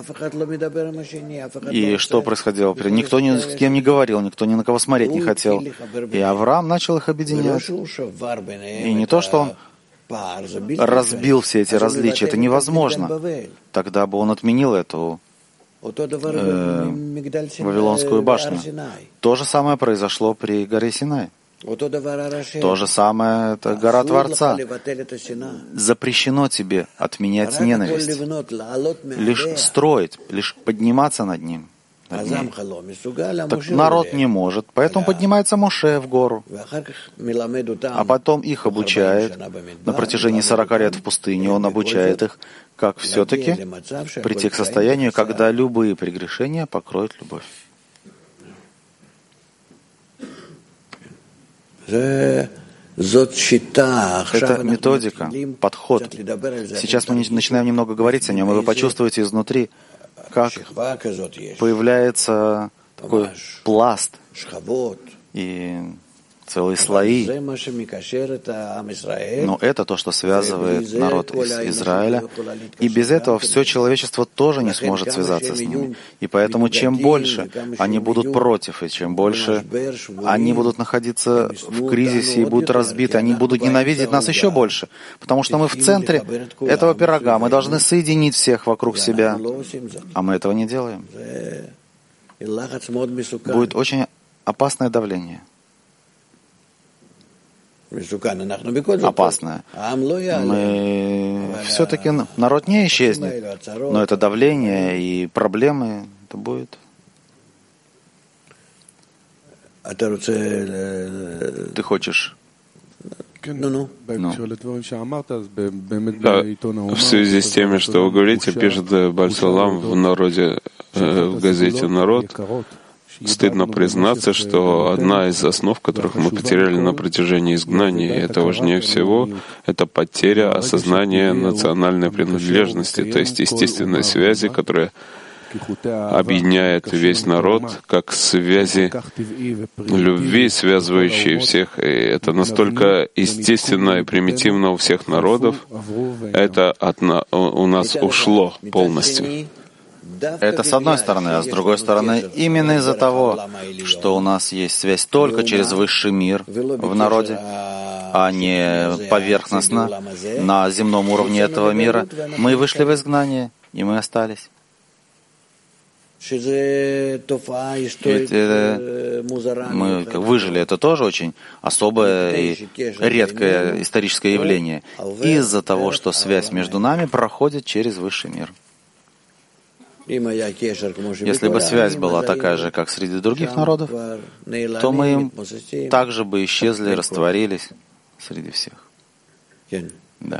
И что происходило? Никто ни с кем не говорил, никто ни на кого смотреть не хотел. И Авраам начал их объединять. И не то, что он разбил все эти различия. Это невозможно. Тогда бы он отменил эту Э, Вавилонскую башню. То же самое произошло при горе Синай. То же самое, это гора Творца. Запрещено тебе отменять ненависть, лишь строить, лишь подниматься над ним. над ней. Так народ не может, поэтому поднимается Моше в гору, а потом их обучает. На протяжении сорока лет в пустыне он обучает их, как все-таки прийти к состоянию, когда любые прегрешения покроют любовь. Это методика, подход. Сейчас мы начинаем немного говорить о нем, и вы почувствуете изнутри, как появляется такой пласт и целые слои. Но это то, что связывает народ из Израиля. И без этого все человечество тоже не сможет связаться с ними. И поэтому чем больше они будут против, и чем больше они будут находиться в кризисе и будут разбиты, они будут ненавидеть нас еще больше. Потому что мы в центре этого пирога. Мы должны соединить всех вокруг себя. А мы этого не делаем. Будет очень опасное давление. Опасное. Мы все-таки народ не исчезнет, но это давление и проблемы, это будет. Ты хочешь? Ну. Да, в связи с тем, что вы говорите, пишет Баль-Салам в народе, в газете «Народ», стыдно признаться, что одна из основ, которых мы потеряли на протяжении изгнания, и это важнее всего, это потеря осознания национальной принадлежности, то есть естественной связи, которая объединяет весь народ, как связи любви, связывающие всех. И это настолько естественно и примитивно у всех народов. Это от на, у нас ушло полностью. Это с одной стороны, а с другой стороны, именно из-за того, что у нас есть связь только через высший мир в народе, а не поверхностно, на земном уровне этого мира, мы вышли в изгнание, и мы остались. Ведь э, мы выжили, это тоже очень особое и редкое историческое явление, из-за того, что связь между нами проходит через высший мир. Если бы связь была такая же, как среди других народов, то мы также бы исчезли, растворились среди всех. Да.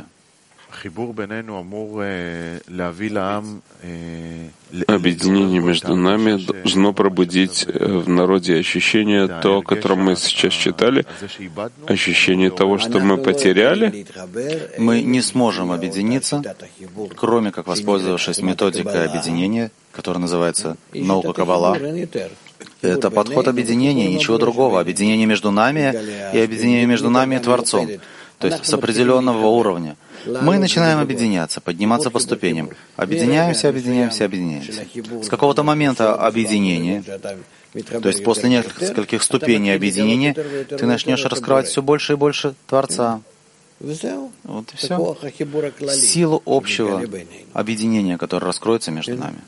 Объединение между нами должно пробудить в народе ощущение, то, о котором мы сейчас читали, ощущение того, что мы потеряли. Мы не сможем объединиться, кроме как воспользовавшись методикой объединения, которая называется наука Каббала. Это подход объединения, ничего другого. Объединение между нами и объединение между нами и Творцом. То есть с определенного уровня. Мы начинаем объединяться, подниматься по ступеням. Объединяемся, объединяемся, объединяемся. С какого-то момента объединения, то есть после нескольких ступеней объединения, ты начнешь раскрывать все больше и больше Творца. Вот и все. Силу общего объединения, которое раскроется между нами.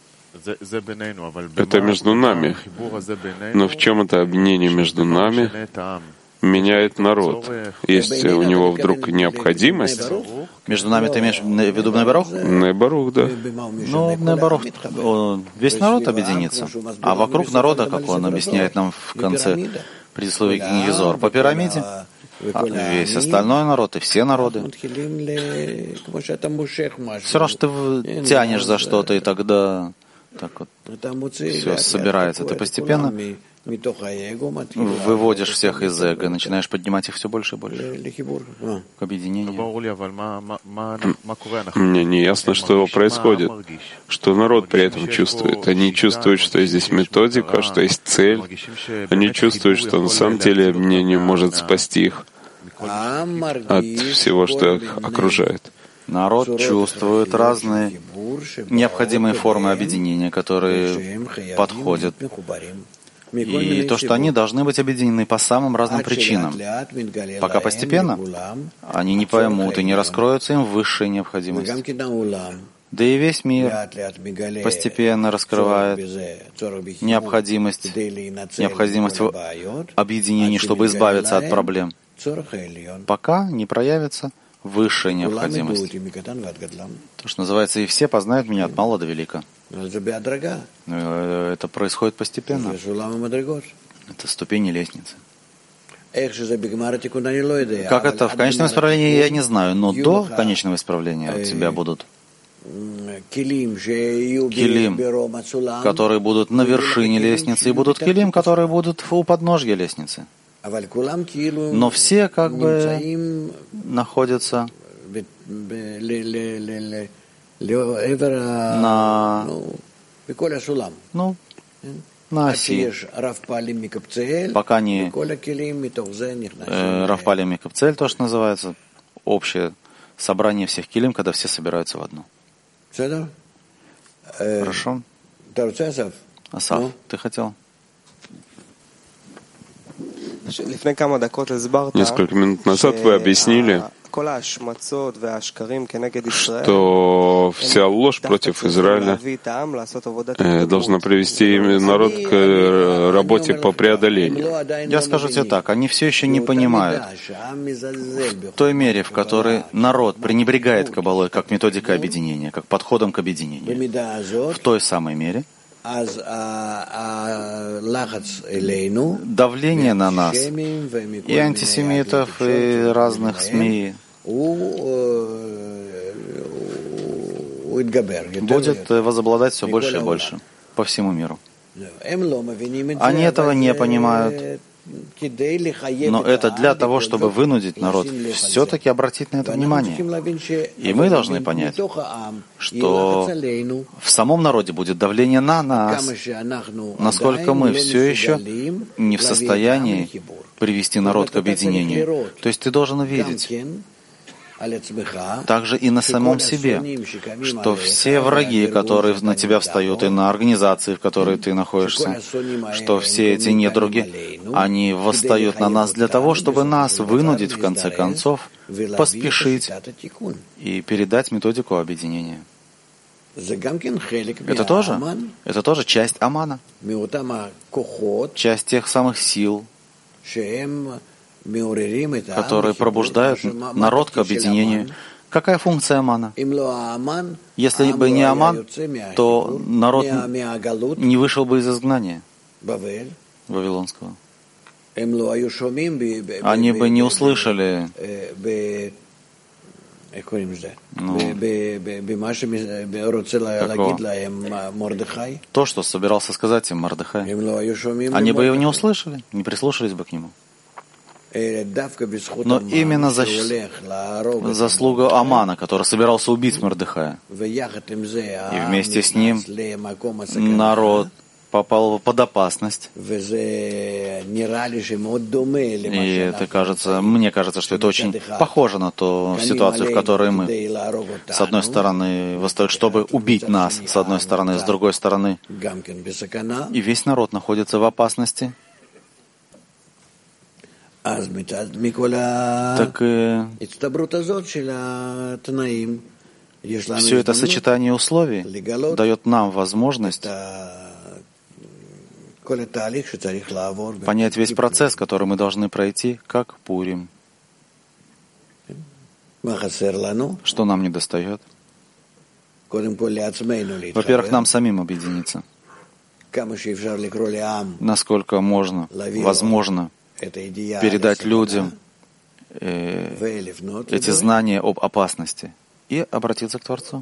Это между нами. Но в чем это объединение между нами меняет народ? Есть у него вдруг необходимость? Между нами ты имеешь в виду Бней-Барух? Бней-Барух, да. Ну, Бней-Барух, весь народ объединится. А вокруг народа, как он объясняет нам в конце предисловия книги Зоар, по пирамиде, весь остальной народ и все народы. Все равно, что ты тянешь за что-то, и тогда так вот все собирается. Ты постепенно выводишь всех из эго, начинаешь поднимать их все больше и больше к объединению. Мне не ясно, что происходит, что народ при этом чувствует. Они чувствуют, что здесь методика, что есть цель. Они чувствуют, что на самом деле объединение может спасти их от всего, что их окружает. Народ чувствует разные необходимые формы объединения, которые подходят. И то, что они должны быть объединены по самым разным причинам. Пока постепенно они не поймут и не раскроются им высшие необходимости. Да и весь мир постепенно раскрывает необходимость, необходимость в объединении, чтобы избавиться от проблем. Пока не проявится высшая необходимость. То, что называется, и все познают меня от мала до велика. Это происходит постепенно. Это ступени лестницы. Как это в конечном исправлении, я не знаю, но до конечного исправления у тебя будут килим, которые будут на вершине лестницы, и будут килим, которые будут у подножья лестницы. Но все как бы находятся на, ну, на оси. Пока не э, Равпалим и Капцель, то, что называется, общее собрание всех килим, когда все собираются в одну. Хорошо? Асав, ты хотел? Несколько минут назад вы объяснили, что вся ложь против Израиля должна привести народ к работе по преодолению. Я скажу тебе так, они все еще не понимают в той мере, в которой народ пренебрегает Каббалой как методикой объединения, как подходом к объединению. В той самой мере давление на нас и антисемитов, и разных СМИ будет возобладать все больше и больше по всему миру. Они этого не понимают, но это для того, чтобы вынудить народ все-таки обратить на это внимание. И мы должны понять, что в самом народе будет давление на нас, насколько мы все еще не в состоянии привести народ к объединению. То есть ты должен увидеть также и на самом себе, что все враги, которые на тебя встают, и на организации, в которой ты находишься, что все эти недруги, они восстают на нас для того, чтобы нас вынудить, в конце концов, поспешить и передать методику объединения. Это тоже, это тоже часть Амана, часть тех самых сил, которые пробуждают народ к объединению. Какая функция Амана? Если бы не Аман, то народ не вышел бы из изгнания вавилонского. Они бы не услышали ну, то, что собирался сказать им Мордехай. Они бы его не услышали, не прислушались бы к нему. Но именно за заслугу Амана, который собирался убить Мордехая, и вместе с ним народ попал под опасность. И это кажется, мне кажется, что это очень похоже на ту ситуацию, в которой мы. С одной стороны, восстают, чтобы убить нас, с одной стороны, с другой стороны. И весь народ находится в опасности. Так и все это сочетание условий дает нам возможность понять весь процесс, который мы должны пройти, как Пурим. Что нам недостает? Во-первых, нам самим объединиться. Насколько можно, возможно, передать людям э, эти знания об опасности и обратиться к Творцу.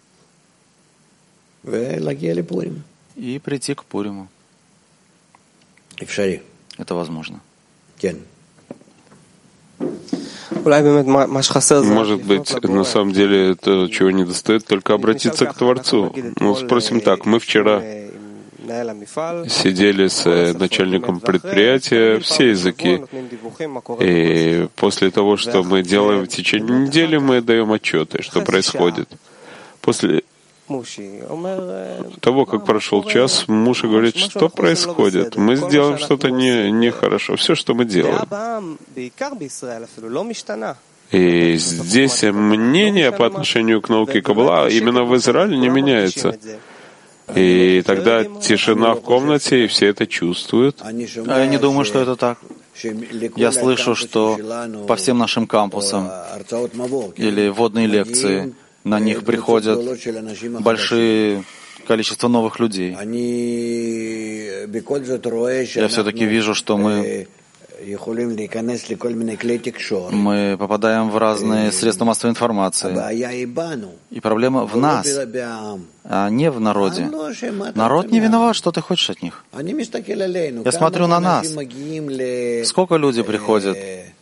И прийти к Пуриму. Это возможно. Может быть, на самом деле, это чего не достает, только обратиться к Творцу. Ну, спросим так, мы вчера сидели с начальником предприятия, все языки. И после того, что мы делаем в течение недели, мы даем отчеты, что происходит. После того, как прошел час, муж говорит, что происходит? Мы сделаем что-то не, нехорошо. Все, что мы делаем. И здесь мнение по отношению к науке Каббала именно в Израиле не меняется. И тогда тишина в комнате, и все это чувствуют. А я не думаю, что это так. Я слышу, что по всем нашим кампусам или водные лекции, на них приходят большие количество новых людей. Я все-таки вижу, что мы Мы попадаем в разные средства массовой информации. И проблема в нас, а не в народе. Народ не виноват, что ты хочешь от них. Я смотрю на нас. Сколько людей приходят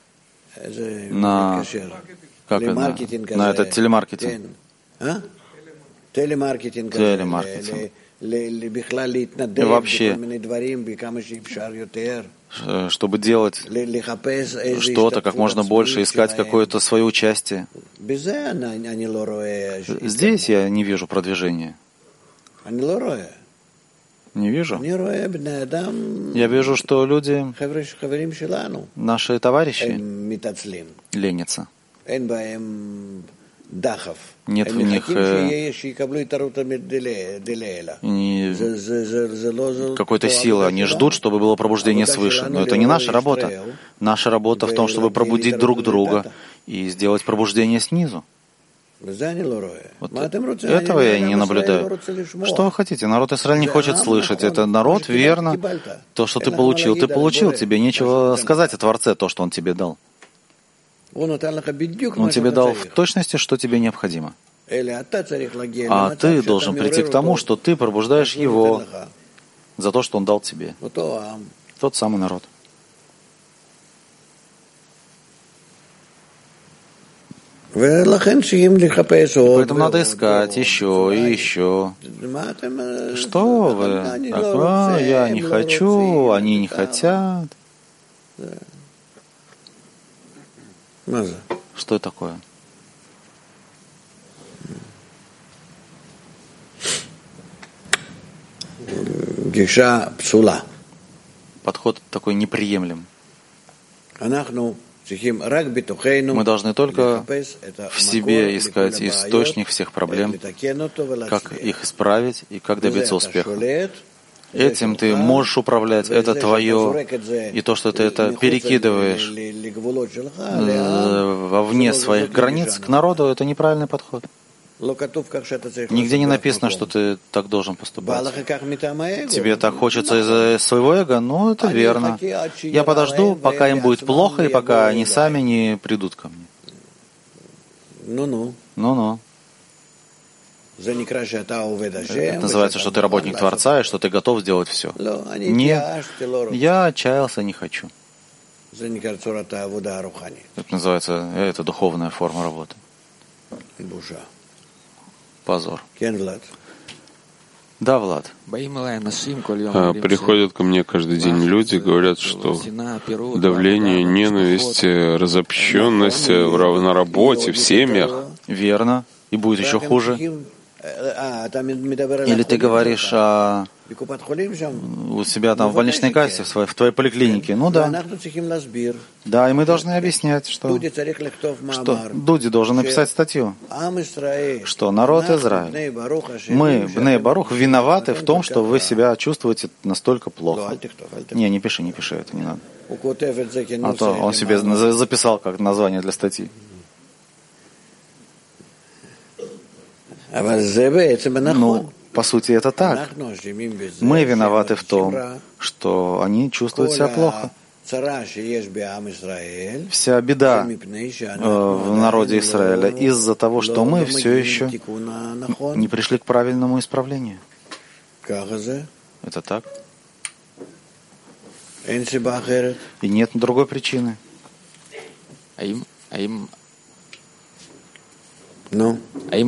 на, как это, на этот телемаркетинг? Телемаркетинг. И вообще, чтобы делать что-то как можно больше, искать какое-то свое участие. Здесь я не вижу продвижения. Не вижу. Я вижу, что люди, наши товарищи, ленятся. Нет в них э, какой-то силы. Они ждут, чтобы было пробуждение свыше. Но это не наша работа. Наша работа в том, чтобы пробудить друг друга и сделать пробуждение снизу. Вот этого я не наблюдаю. Что вы хотите? Народ Израиля не хочет слышать. Это народ, верно. То, что ты получил, ты получил. Тебе нечего сказать о Творце, то, что Он тебе дал. Он тебе дал в точности, что тебе необходимо. А ты должен прийти к тому, что ты пробуждаешь его за то, что он дал тебе. Тот самый народ. Поэтому надо искать еще и еще. Что вы? А, я не хочу, они не хотят. Что это такое? Подход такой неприемлем. Мы должны только в себе искать источник всех проблем, как их исправить и как добиться успеха. Этим ты можешь управлять, это твое, и то, что ты это перекидываешь вовне своих границ к народу, это неправильный подход. Нигде не написано, что ты так должен поступать. Тебе так хочется из-за своего эго? Ну, это верно. Я подожду, пока им будет плохо, и пока они сами не придут ко мне. Ну-ну. Это называется, что ты работник Творца, и что ты готов сделать все. Нет, я отчаялся, не хочу. Это называется, это духовная форма работы. Позор. Да, Влад. Приходят ко мне каждый день люди, говорят, что давление, ненависть, разобщенность на работе, в семьях. Верно. И будет еще хуже. Или ты говоришь о... у себя там в больничной кассе, в, своей, в твоей поликлинике. Ну да. Да, и мы должны объяснять, что, что Дуди должен написать статью, что народ Израиля, мы, Бней Барух, виноваты в том, что вы себя чувствуете настолько плохо. Не, не пиши, не пиши, это не надо. А то он себе записал как название для статьи. Ну, по сути, это так. Мы виноваты в том, что они чувствуют себя плохо. Вся беда в народе Израиля из-за того, что мы все еще не пришли к правильному исправлению. Это так. И нет другой причины. Ну.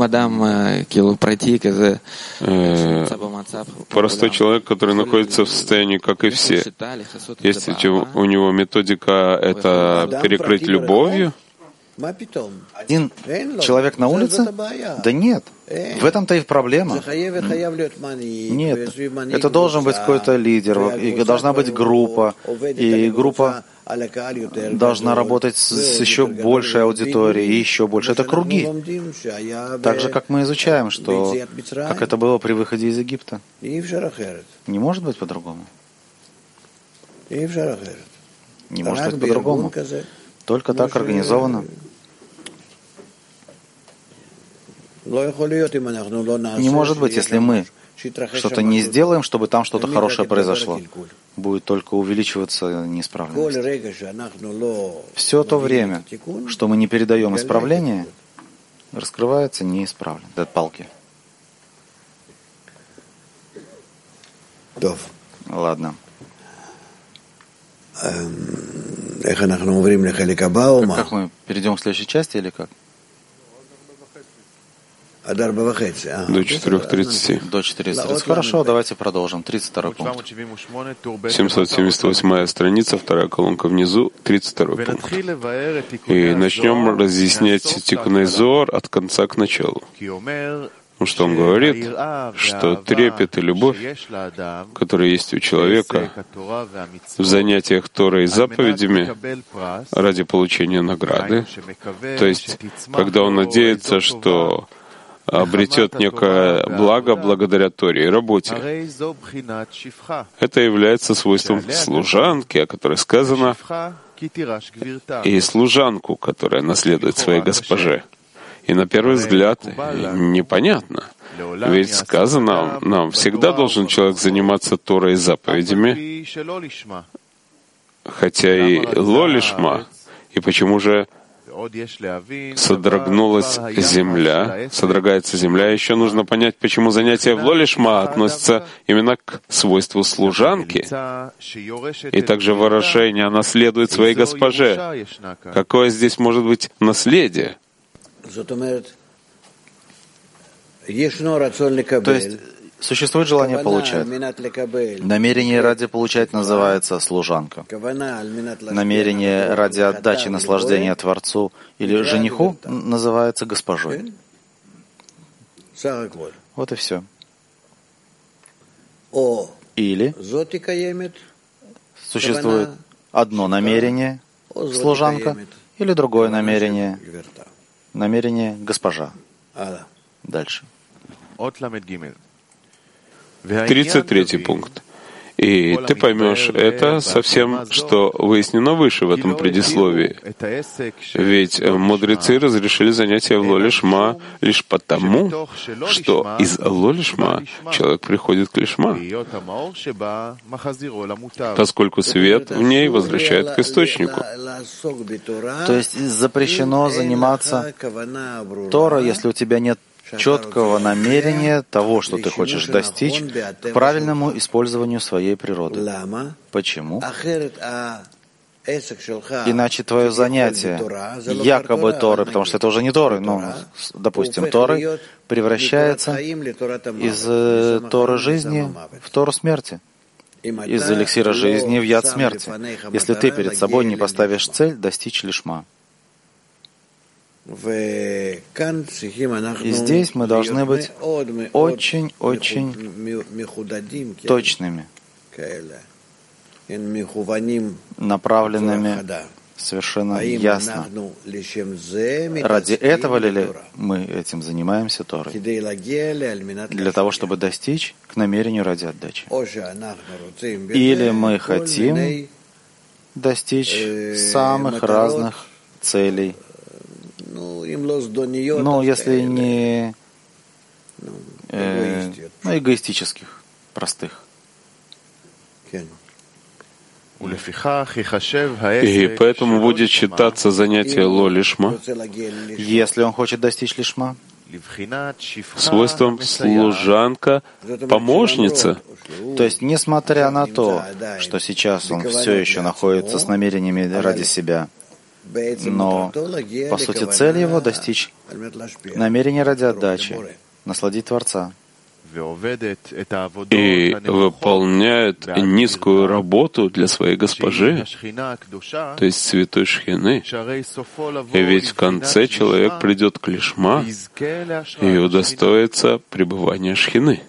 Простой человек, который находится в состоянии, как и все. Есть у него методика — это перекрыть любовью. Один человек на улице? Да нет. В этом-то и проблема. Нет. Это должен быть какой-то лидер, и должна быть группа, и группа должна работать с еще большей аудиторией, и еще больше. Это круги. Так же, как мы изучаем, что как это было при выходе из Не может быть по-другому. Не может быть по-другому. Только так организовано. Не может быть, если мы что-то не сделаем, чтобы там что-то хорошее произошло. Будет только увеличиваться неисправленность. Все то время, что мы не передаем исправление, раскрывается неисправленность. Это палки. Ладно. Как, как мы перейдем к следующей части или как? До четырех тридцати. До четырех тридцати. Хорошо, давайте продолжим. тридцать второй пункт. семьсот семьдесят восьмая страница, вторая колонка внизу, тридцать второй пункт. И начнем разъяснять Тикуней Зоар от конца к началу. Потому что он говорит, что трепет и любовь, которые есть у человека в занятиях Торой и заповедями ради получения награды, то есть, когда он надеется, что обретет некое благо благодаря Торе и работе. Это является свойством служанки, о которой сказано, и служанку, которая наследует своей госпоже. И на первый взгляд непонятно. Ведь сказано нам, всегда должен человек заниматься Торой и заповедями, хотя и лолишма. И почему же содрогнулась земля, содрогается земля. Еще нужно понять, почему занятие в лолишма относится именно к свойству служанки. И также выражение «наследует своей госпоже». Какое здесь может быть наследие? То есть существует желание получать. Намерение ради получать называется служанка. Намерение ради отдачи наслаждения Творцу или жениху называется госпожой. Вот и все. Или существует одно намерение служанка или другое намерение намерение госпожа. Дальше. тридцать третий пункт. И ты поймешь это совсем, что выяснено выше в этом предисловии. Ведь мудрецы разрешили занятия в лолишма лишь потому, что из лолишма человек приходит к лишма, поскольку свет в ней возвращает к источнику. То есть запрещено заниматься Торой, если у тебя нет четкого намерения того, что ты хочешь достичь, к правильному использованию своей природы. Почему? Иначе твое занятие якобы Торы, потому что это уже не Торы, но, допустим, Торы, превращается из Торы жизни в Тору смерти, из эликсира жизни в яд смерти, если ты перед собой не поставишь цель достичь лишма. И здесь мы должны быть очень-очень точными, направленными совершенно ясно. Ради этого ли мы этим занимаемся Торой? Для того, чтобы достичь к намерению ради отдачи. Или мы хотим достичь самых разных целей, ну, если не э, ну, эгоистических, простых. И поэтому будет считаться занятие лолишма, если он хочет достичь лишма, свойством служанка, помощница. То есть, несмотря на то, что сейчас он все еще находится с намерениями ради себя, но, по сути, цель его — достичь намерения ради отдачи, насладить Творца. И выполняет низкую работу для своей госпожи, то есть святой Шхины. И ведь в конце человек придет к лишма и удостоится пребывания Шхины.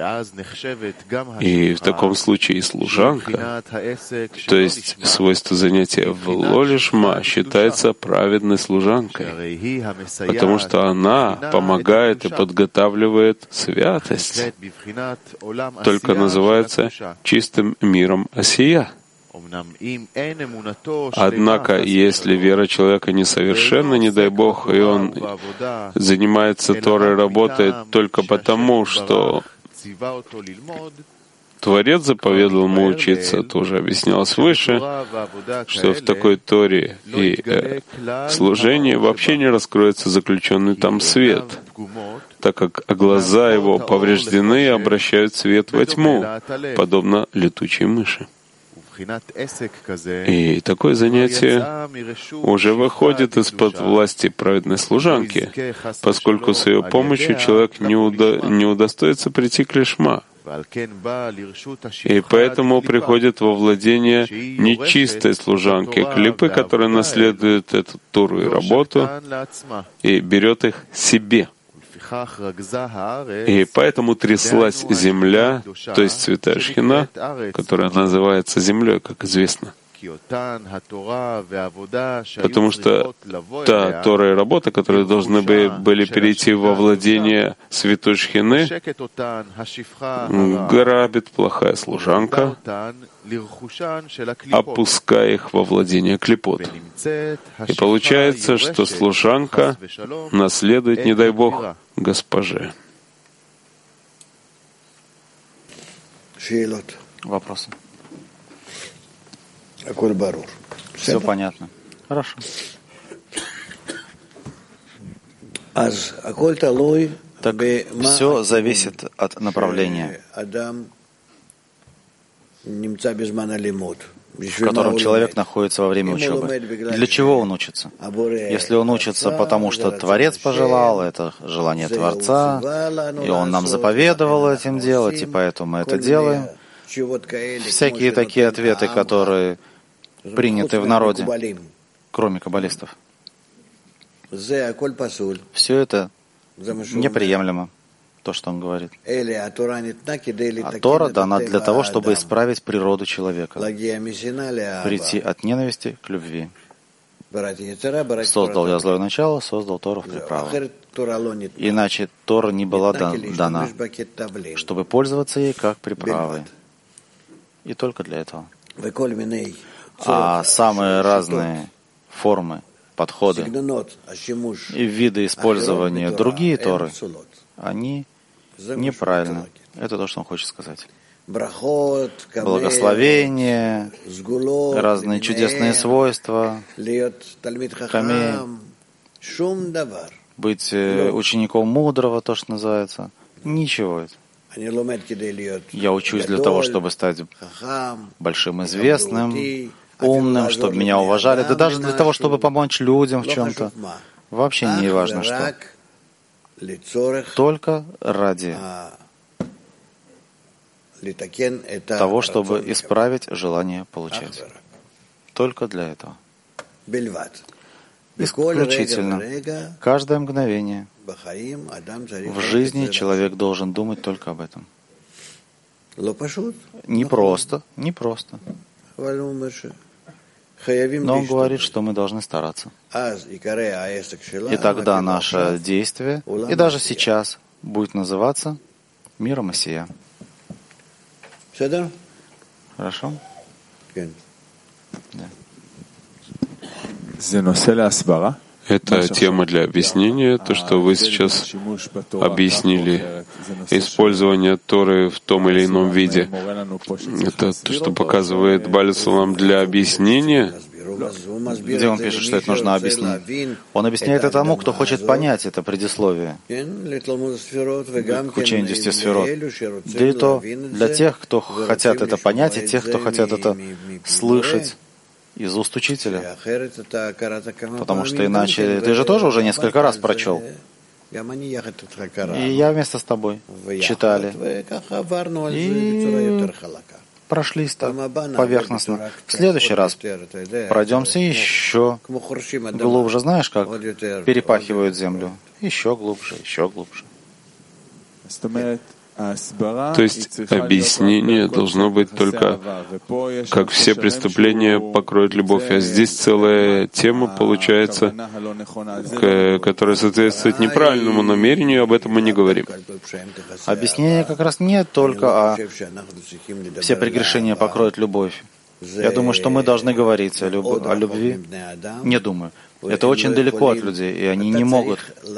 И в таком случае и служанка, то есть свойство занятия в лолишма, считается праведной служанкой, потому что она помогает и подготавливает святость, только называется чистым миром осия. Однако, если вера человека несовершенна, не дай Бог, и он занимается Торой, работает только потому, что Творец заповедовал ему учиться, то уже объяснялось выше, что в такой Торе и э, служении вообще не раскроется заключенный там свет, так как глаза его повреждены и обращают свет во тьму, подобно летучей мыши. И такое занятие уже выходит из-под власти праведной служанки, поскольку с ее помощью человек не, уда- не удостоится прийти к лишма. И поэтому приходит во владение нечистой служанки, клипы, которая наследует эту Тору и работу, и берет их себе. И поэтому тряслась земля, то есть святая Шхина, которая называется землей, как известно. Потому что та Тора и работа, которые должны были перейти во владение святой Шхины, грабит плохая служанка, опуская их во владение клипот. И получается, что служанка наследует, не дай Бог, госпоже. Вопросы? Все понятно. Хорошо. Так все зависит от направления, в котором человек находится во время учебы. Для чего он учится? Если он учится потому, что Творец пожелал, это желание Творца, и он нам заповедовал этим делать, и поэтому мы это делаем, всякие такие ответы, которые приняты в народе, кроме каббалистов. Все это неприемлемо, то, что он говорит. А Тора дана для того, чтобы исправить природу человека, прийти от ненависти к любви. Создал я злое начало, создал Тору в приправу. Иначе Тора не была дана, чтобы пользоваться ей как приправой. И только для этого. А самые разные формы, подходы и виды использования другие Торы, они неправильны. Это то, что он хочет сказать. Благословения, разные чудесные свойства, камей, быть учеником мудрого, то, что называется. Ничего это. Я учусь для того, чтобы стать большим известным, умным, чтобы меня уважали, да даже для того, чтобы помочь людям в чем-то. Вообще не важно что. Только ради того, чтобы исправить желание получать. Только для этого. Исключительно. Каждое мгновение в жизни человек должен думать только об этом. Не просто, не просто. Но он говорит, что мы должны стараться. И тогда наше действие, и даже сейчас, будет называться миром Мессия. Хорошо? Да. Это тема для объяснения, то, что вы сейчас объяснили, использование Торы в том или ином виде. Это то, что показывает Бааль ха-Суlam для объяснения. Где он пишет, что это нужно объяснить? Он объясняет это тому, кто хочет понять это предисловие к учению десяти сферот. Да и то для тех, кто хотят это понять, и тех, кто хотят это слышать из уст учителя. Потому что иначе ты же тоже уже несколько раз прочел. И я вместе с тобой читали. И прошлись так поверхностно. В следующий раз пройдемся еще глубже. Знаешь, как перепахивают землю? Еще глубже, еще глубже. То есть объяснение должно быть только, как все преступления покроют любовь. А здесь целая тема получается, которая соответствует неправильному намерению, об этом мы не говорим. Объяснение как раз не только, а все прегрешения покроют любовь. Я думаю, что мы должны говорить о, люб... о любви. Не думаю. Это очень далеко от людей, и они не могут.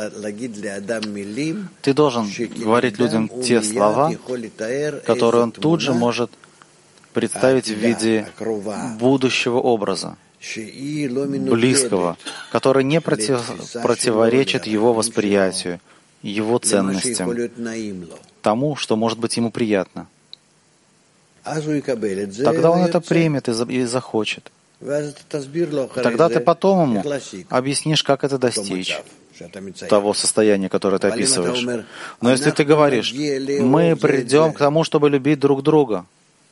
Ты должен говорить людям те слова, которые он тут же может представить в виде будущего образа, близкого, который не против... противоречит его восприятию, его ценностям, тому, что может быть ему приятно. Тогда он это примет и захочет. Тогда ты потом ему объяснишь, как это достичь, того состояния, которое ты описываешь. Но если ты говоришь, мы придем к тому, чтобы любить друг друга,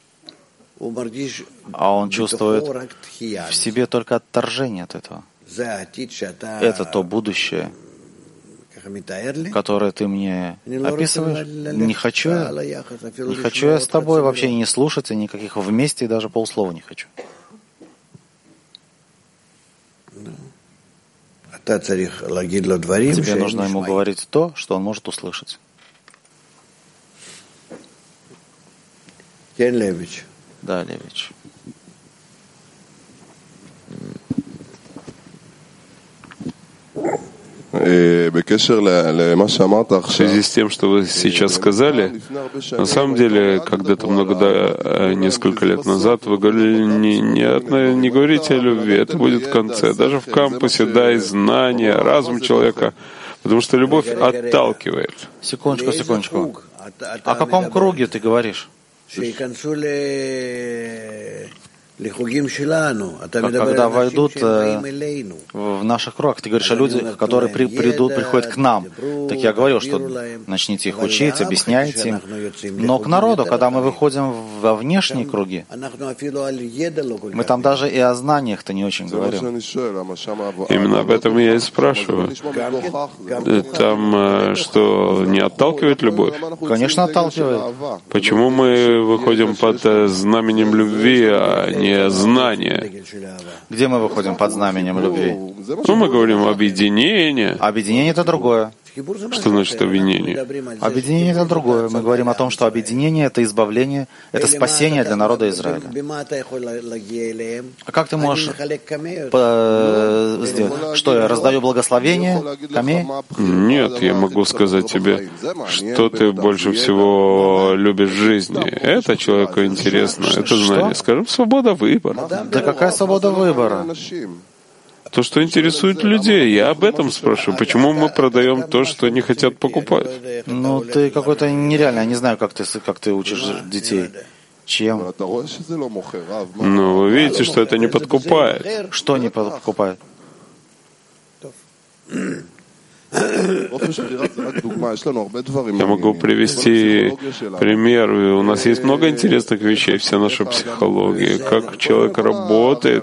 а он чувствует в себе только отторжение от этого, это то будущее, которое ты мне описываешь. Не хочу я, не хочу я с тобой вообще не слушаться, никаких вместе, и даже полслова не хочу. Тебе нужно ему говорить то, что он может услышать. Да, Левич. В связи с тем, что вы сейчас сказали, на самом деле, когда-то много, да, несколько лет назад вы говорили, не, не, не говорите о любви, это будет в конце. Даже в кампусе, дай знания, разум человека, потому что любовь отталкивает. Секундочку, секундочку. О каком круге ты говоришь? Когда войдут в наших кругах, ты говоришь о людях, которые при, придут, приходят к нам. Так я говорю, что начните их учить, объясняйте им. Но к народу, когда мы выходим во внешние круги, мы там даже и о знаниях-то не очень говорим. Именно об этом я и спрашиваю. Там что, не отталкивает любовь? Конечно, отталкивает. Почему мы выходим под знаменем любви, а не знания? Где мы выходим под знаменем любви? Ну, мы говорим объединение. Объединение — это другое. Что значит объединение? Объединение — это другое. Мы говорим о том, что объединение — это избавление, это спасение для народа Израиля. А как ты можешь сделать? Что, я раздаю благословение? Камей? Нет, я могу сказать тебе, что ты больше всего любишь в жизни. Это человеку интересно, это знание. Скажем, свобода выбора. Да какая свобода выбора? То, что интересует людей. Я об этом спрашиваю. Почему мы продаем то, что они хотят покупать? Ну, ты какой-то нереальный. Я не знаю, как ты, как ты учишь детей. Чем? Ну, вы видите, что это не подкупает. Что не подкупает? Я могу привести пример. У нас есть много интересных вещей, вся наша психология, как человек работает.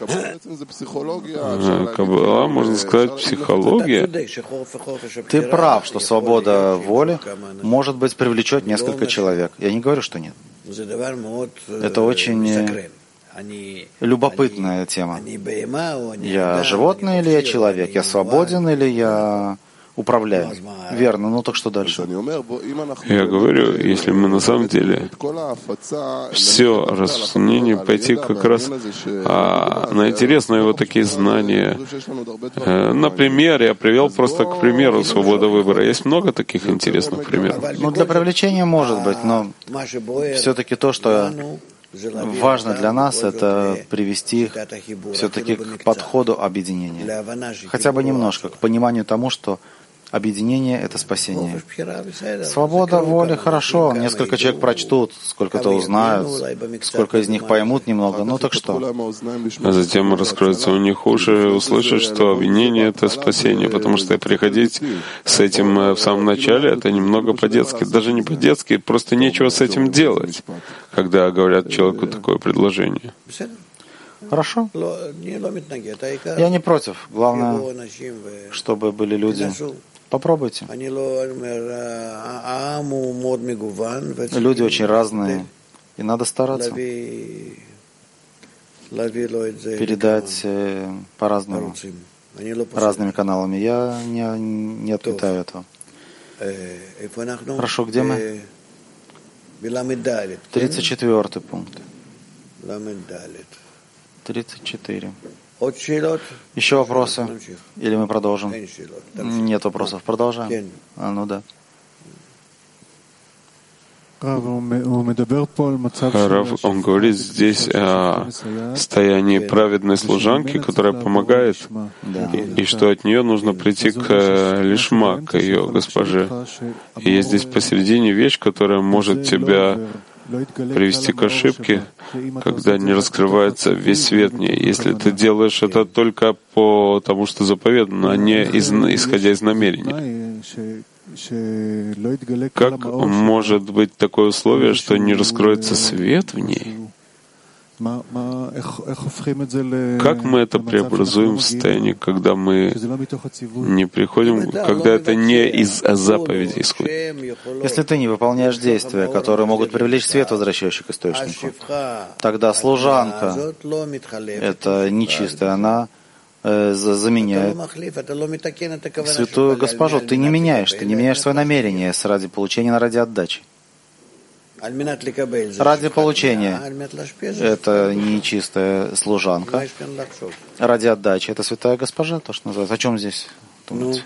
Каббала, можно сказать, психология. Ты прав, что свобода воли, может быть, привлечет несколько человек. Я не говорю, что нет. Это очень любопытная тема. Я животное или я человек? Я свободен или я управляю? Верно, ну так что дальше? Я говорю, если мы на самом деле все распространение пойти как раз а, на интересные вот такие знания. Например, я привел просто к примеру свобода выбора. Есть много таких интересных примеров. Ну, для привлечения может быть, но все-таки то, что важно для нас, это привести их все-таки к подходу объединения. Хотя бы немножко, к пониманию тому, что объединение — это спасение. Свобода воли — хорошо, несколько человек прочтут, сколько-то узнают, сколько из них поймут немного, ну так что? А затем раскроется у них уши, услышат, что объединение — это спасение, потому что приходить с этим в самом начале — это немного по-детски, даже не по-детски, просто нечего с этим делать, когда говорят человеку такое предложение. Хорошо. Я не против. Главное, чтобы были люди. Попробуйте. Люди очень разные, и надо стараться передать по-разному, разными каналами. Я не, не отметаю этого. Хорошо, где мы? тридцать четвёртый пункт. тридцать четыре. Еще вопросы? Или мы продолжим? Нет вопросов. Продолжаем? А, ну да. Рав, он говорит здесь о состоянии праведной служанки, которая помогает, и, и что от нее нужно прийти к лишма, к ее госпоже. И есть здесь посередине вещь, которая может тебя привести к ошибке, когда не раскрывается весь свет в ней. Если ты делаешь это только по тому, что заповедано, а не из, исходя из намерения. Как может быть такое условие, что не раскроется свет в ней? Как мы это преобразуем в состояние, когда мы не приходим, когда это не из заповеди исходит? Если ты не выполняешь действия, которые могут привлечь свет, возвращающий к источнику, тогда служанка, это нечистая, она э, заменяет святую госпожу. Ты не меняешь, ты не меняешь свое намерение ради получения, на ради отдачи. Ради получения это нечистая служанка. Ради отдачи это святая госпожа, то, что называется. О чем здесь думать?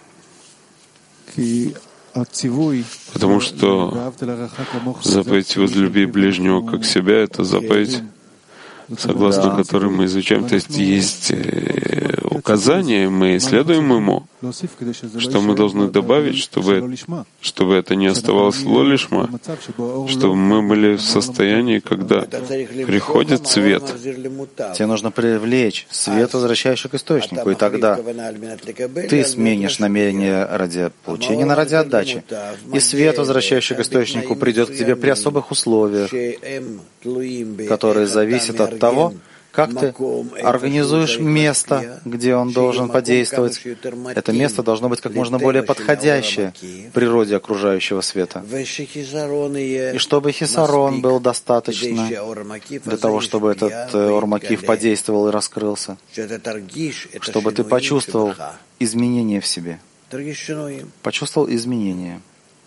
Потому что заповедь «возлюби ближнего как себя» — это заповедь, согласно да. которой мы изучаем. То есть есть указания, мы следуем ему, что мы должны добавить, чтобы, чтобы это не оставалось лолишма, чтобы мы были в состоянии, когда приходит свет. Тебе нужно привлечь свет, возвращающий к источнику, и тогда ты сменишь намерение ради получения на ради отдачи. И свет, возвращающий к источнику, придет к тебе при особых условиях, которые зависят от того, как ты организуешь место, где он должен подействовать. Это место должно быть как можно более подходящее природе окружающего света. И чтобы хисарон был достаточно для того, чтобы этот ормакив подействовал и раскрылся. Чтобы ты почувствовал изменения в себе. Почувствовал изменения.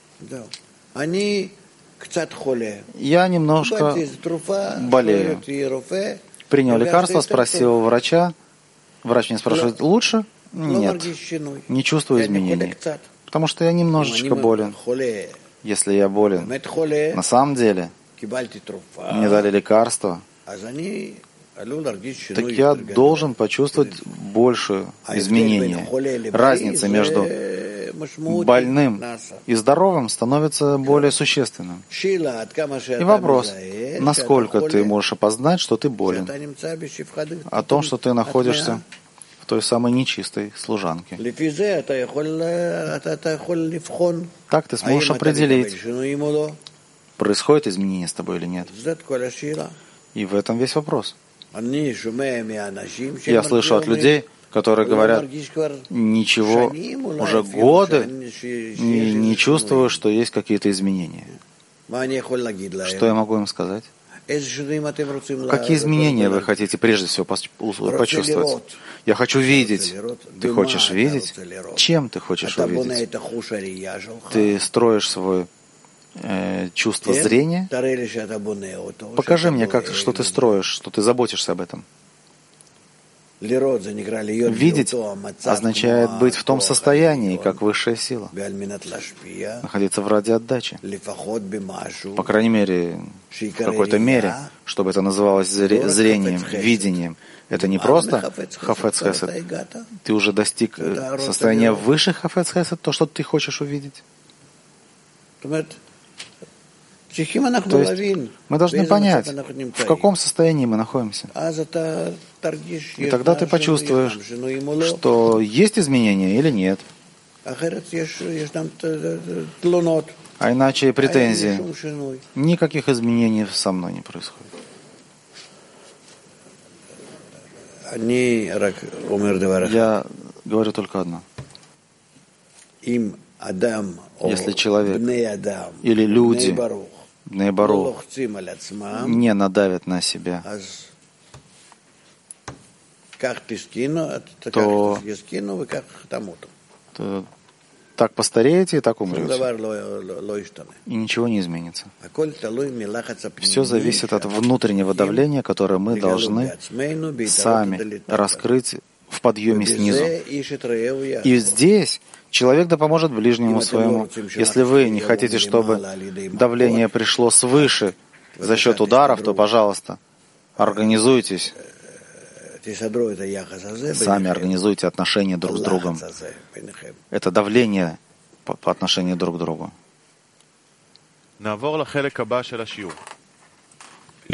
Я немножко болею. Принял лекарство, спросил врача. Врач меня спрашивает, лучше? Нет, не чувствую изменений. Потому что я немножечко болен. Если я болен, на самом деле, мне дали лекарство, так я должен почувствовать больше изменения. Разница между больным и здоровым становится более существенным. И вопрос, насколько ты можешь опознать, что ты болен, о том, что ты находишься в той самой нечистой служанке. Так ты сможешь определить, происходит изменение с тобой или нет. И в этом весь вопрос. Я слышу от людей, которые говорят, ничего, уже годы не, не чувствую, что есть какие-то изменения. Что я могу им сказать? Какие изменения вы хотите прежде всего почувствовать? Я хочу видеть. Ты хочешь видеть? Чем ты хочешь увидеть? Ты строишь свое э, чувство зрения? Покажи мне, как, что ты строишь, что ты заботишься об этом. Видеть означает быть в том состоянии, как высшая сила, находиться в ради отдачи. По крайней мере, в какой-то мере, чтобы это называлось зрением, видением. Это не просто хафец хесед. Ты уже достиг состояния выше хафец хесед, то, что ты хочешь увидеть. То есть мы должны понять, в каком состоянии мы находимся. И тогда ты почувствуешь, что есть изменения или нет. А иначе претензии. Никаких изменений со мной не происходит. Я говорю только одно. Если человек или люди Бней Барух не надавят на себя, то, то так постареете и так умрете. И ничего не изменится. Все зависит от внутреннего давления, которое мы должны сами раскрыть в подъеме снизу. И здесь человек да поможет ближнему своему. Если вы не хотите, чтобы давление пришло свыше за счет ударов, то, пожалуйста, организуйтесь. Сами организуйте отношения друг с другом. Это давление по, по отношению друг к другу.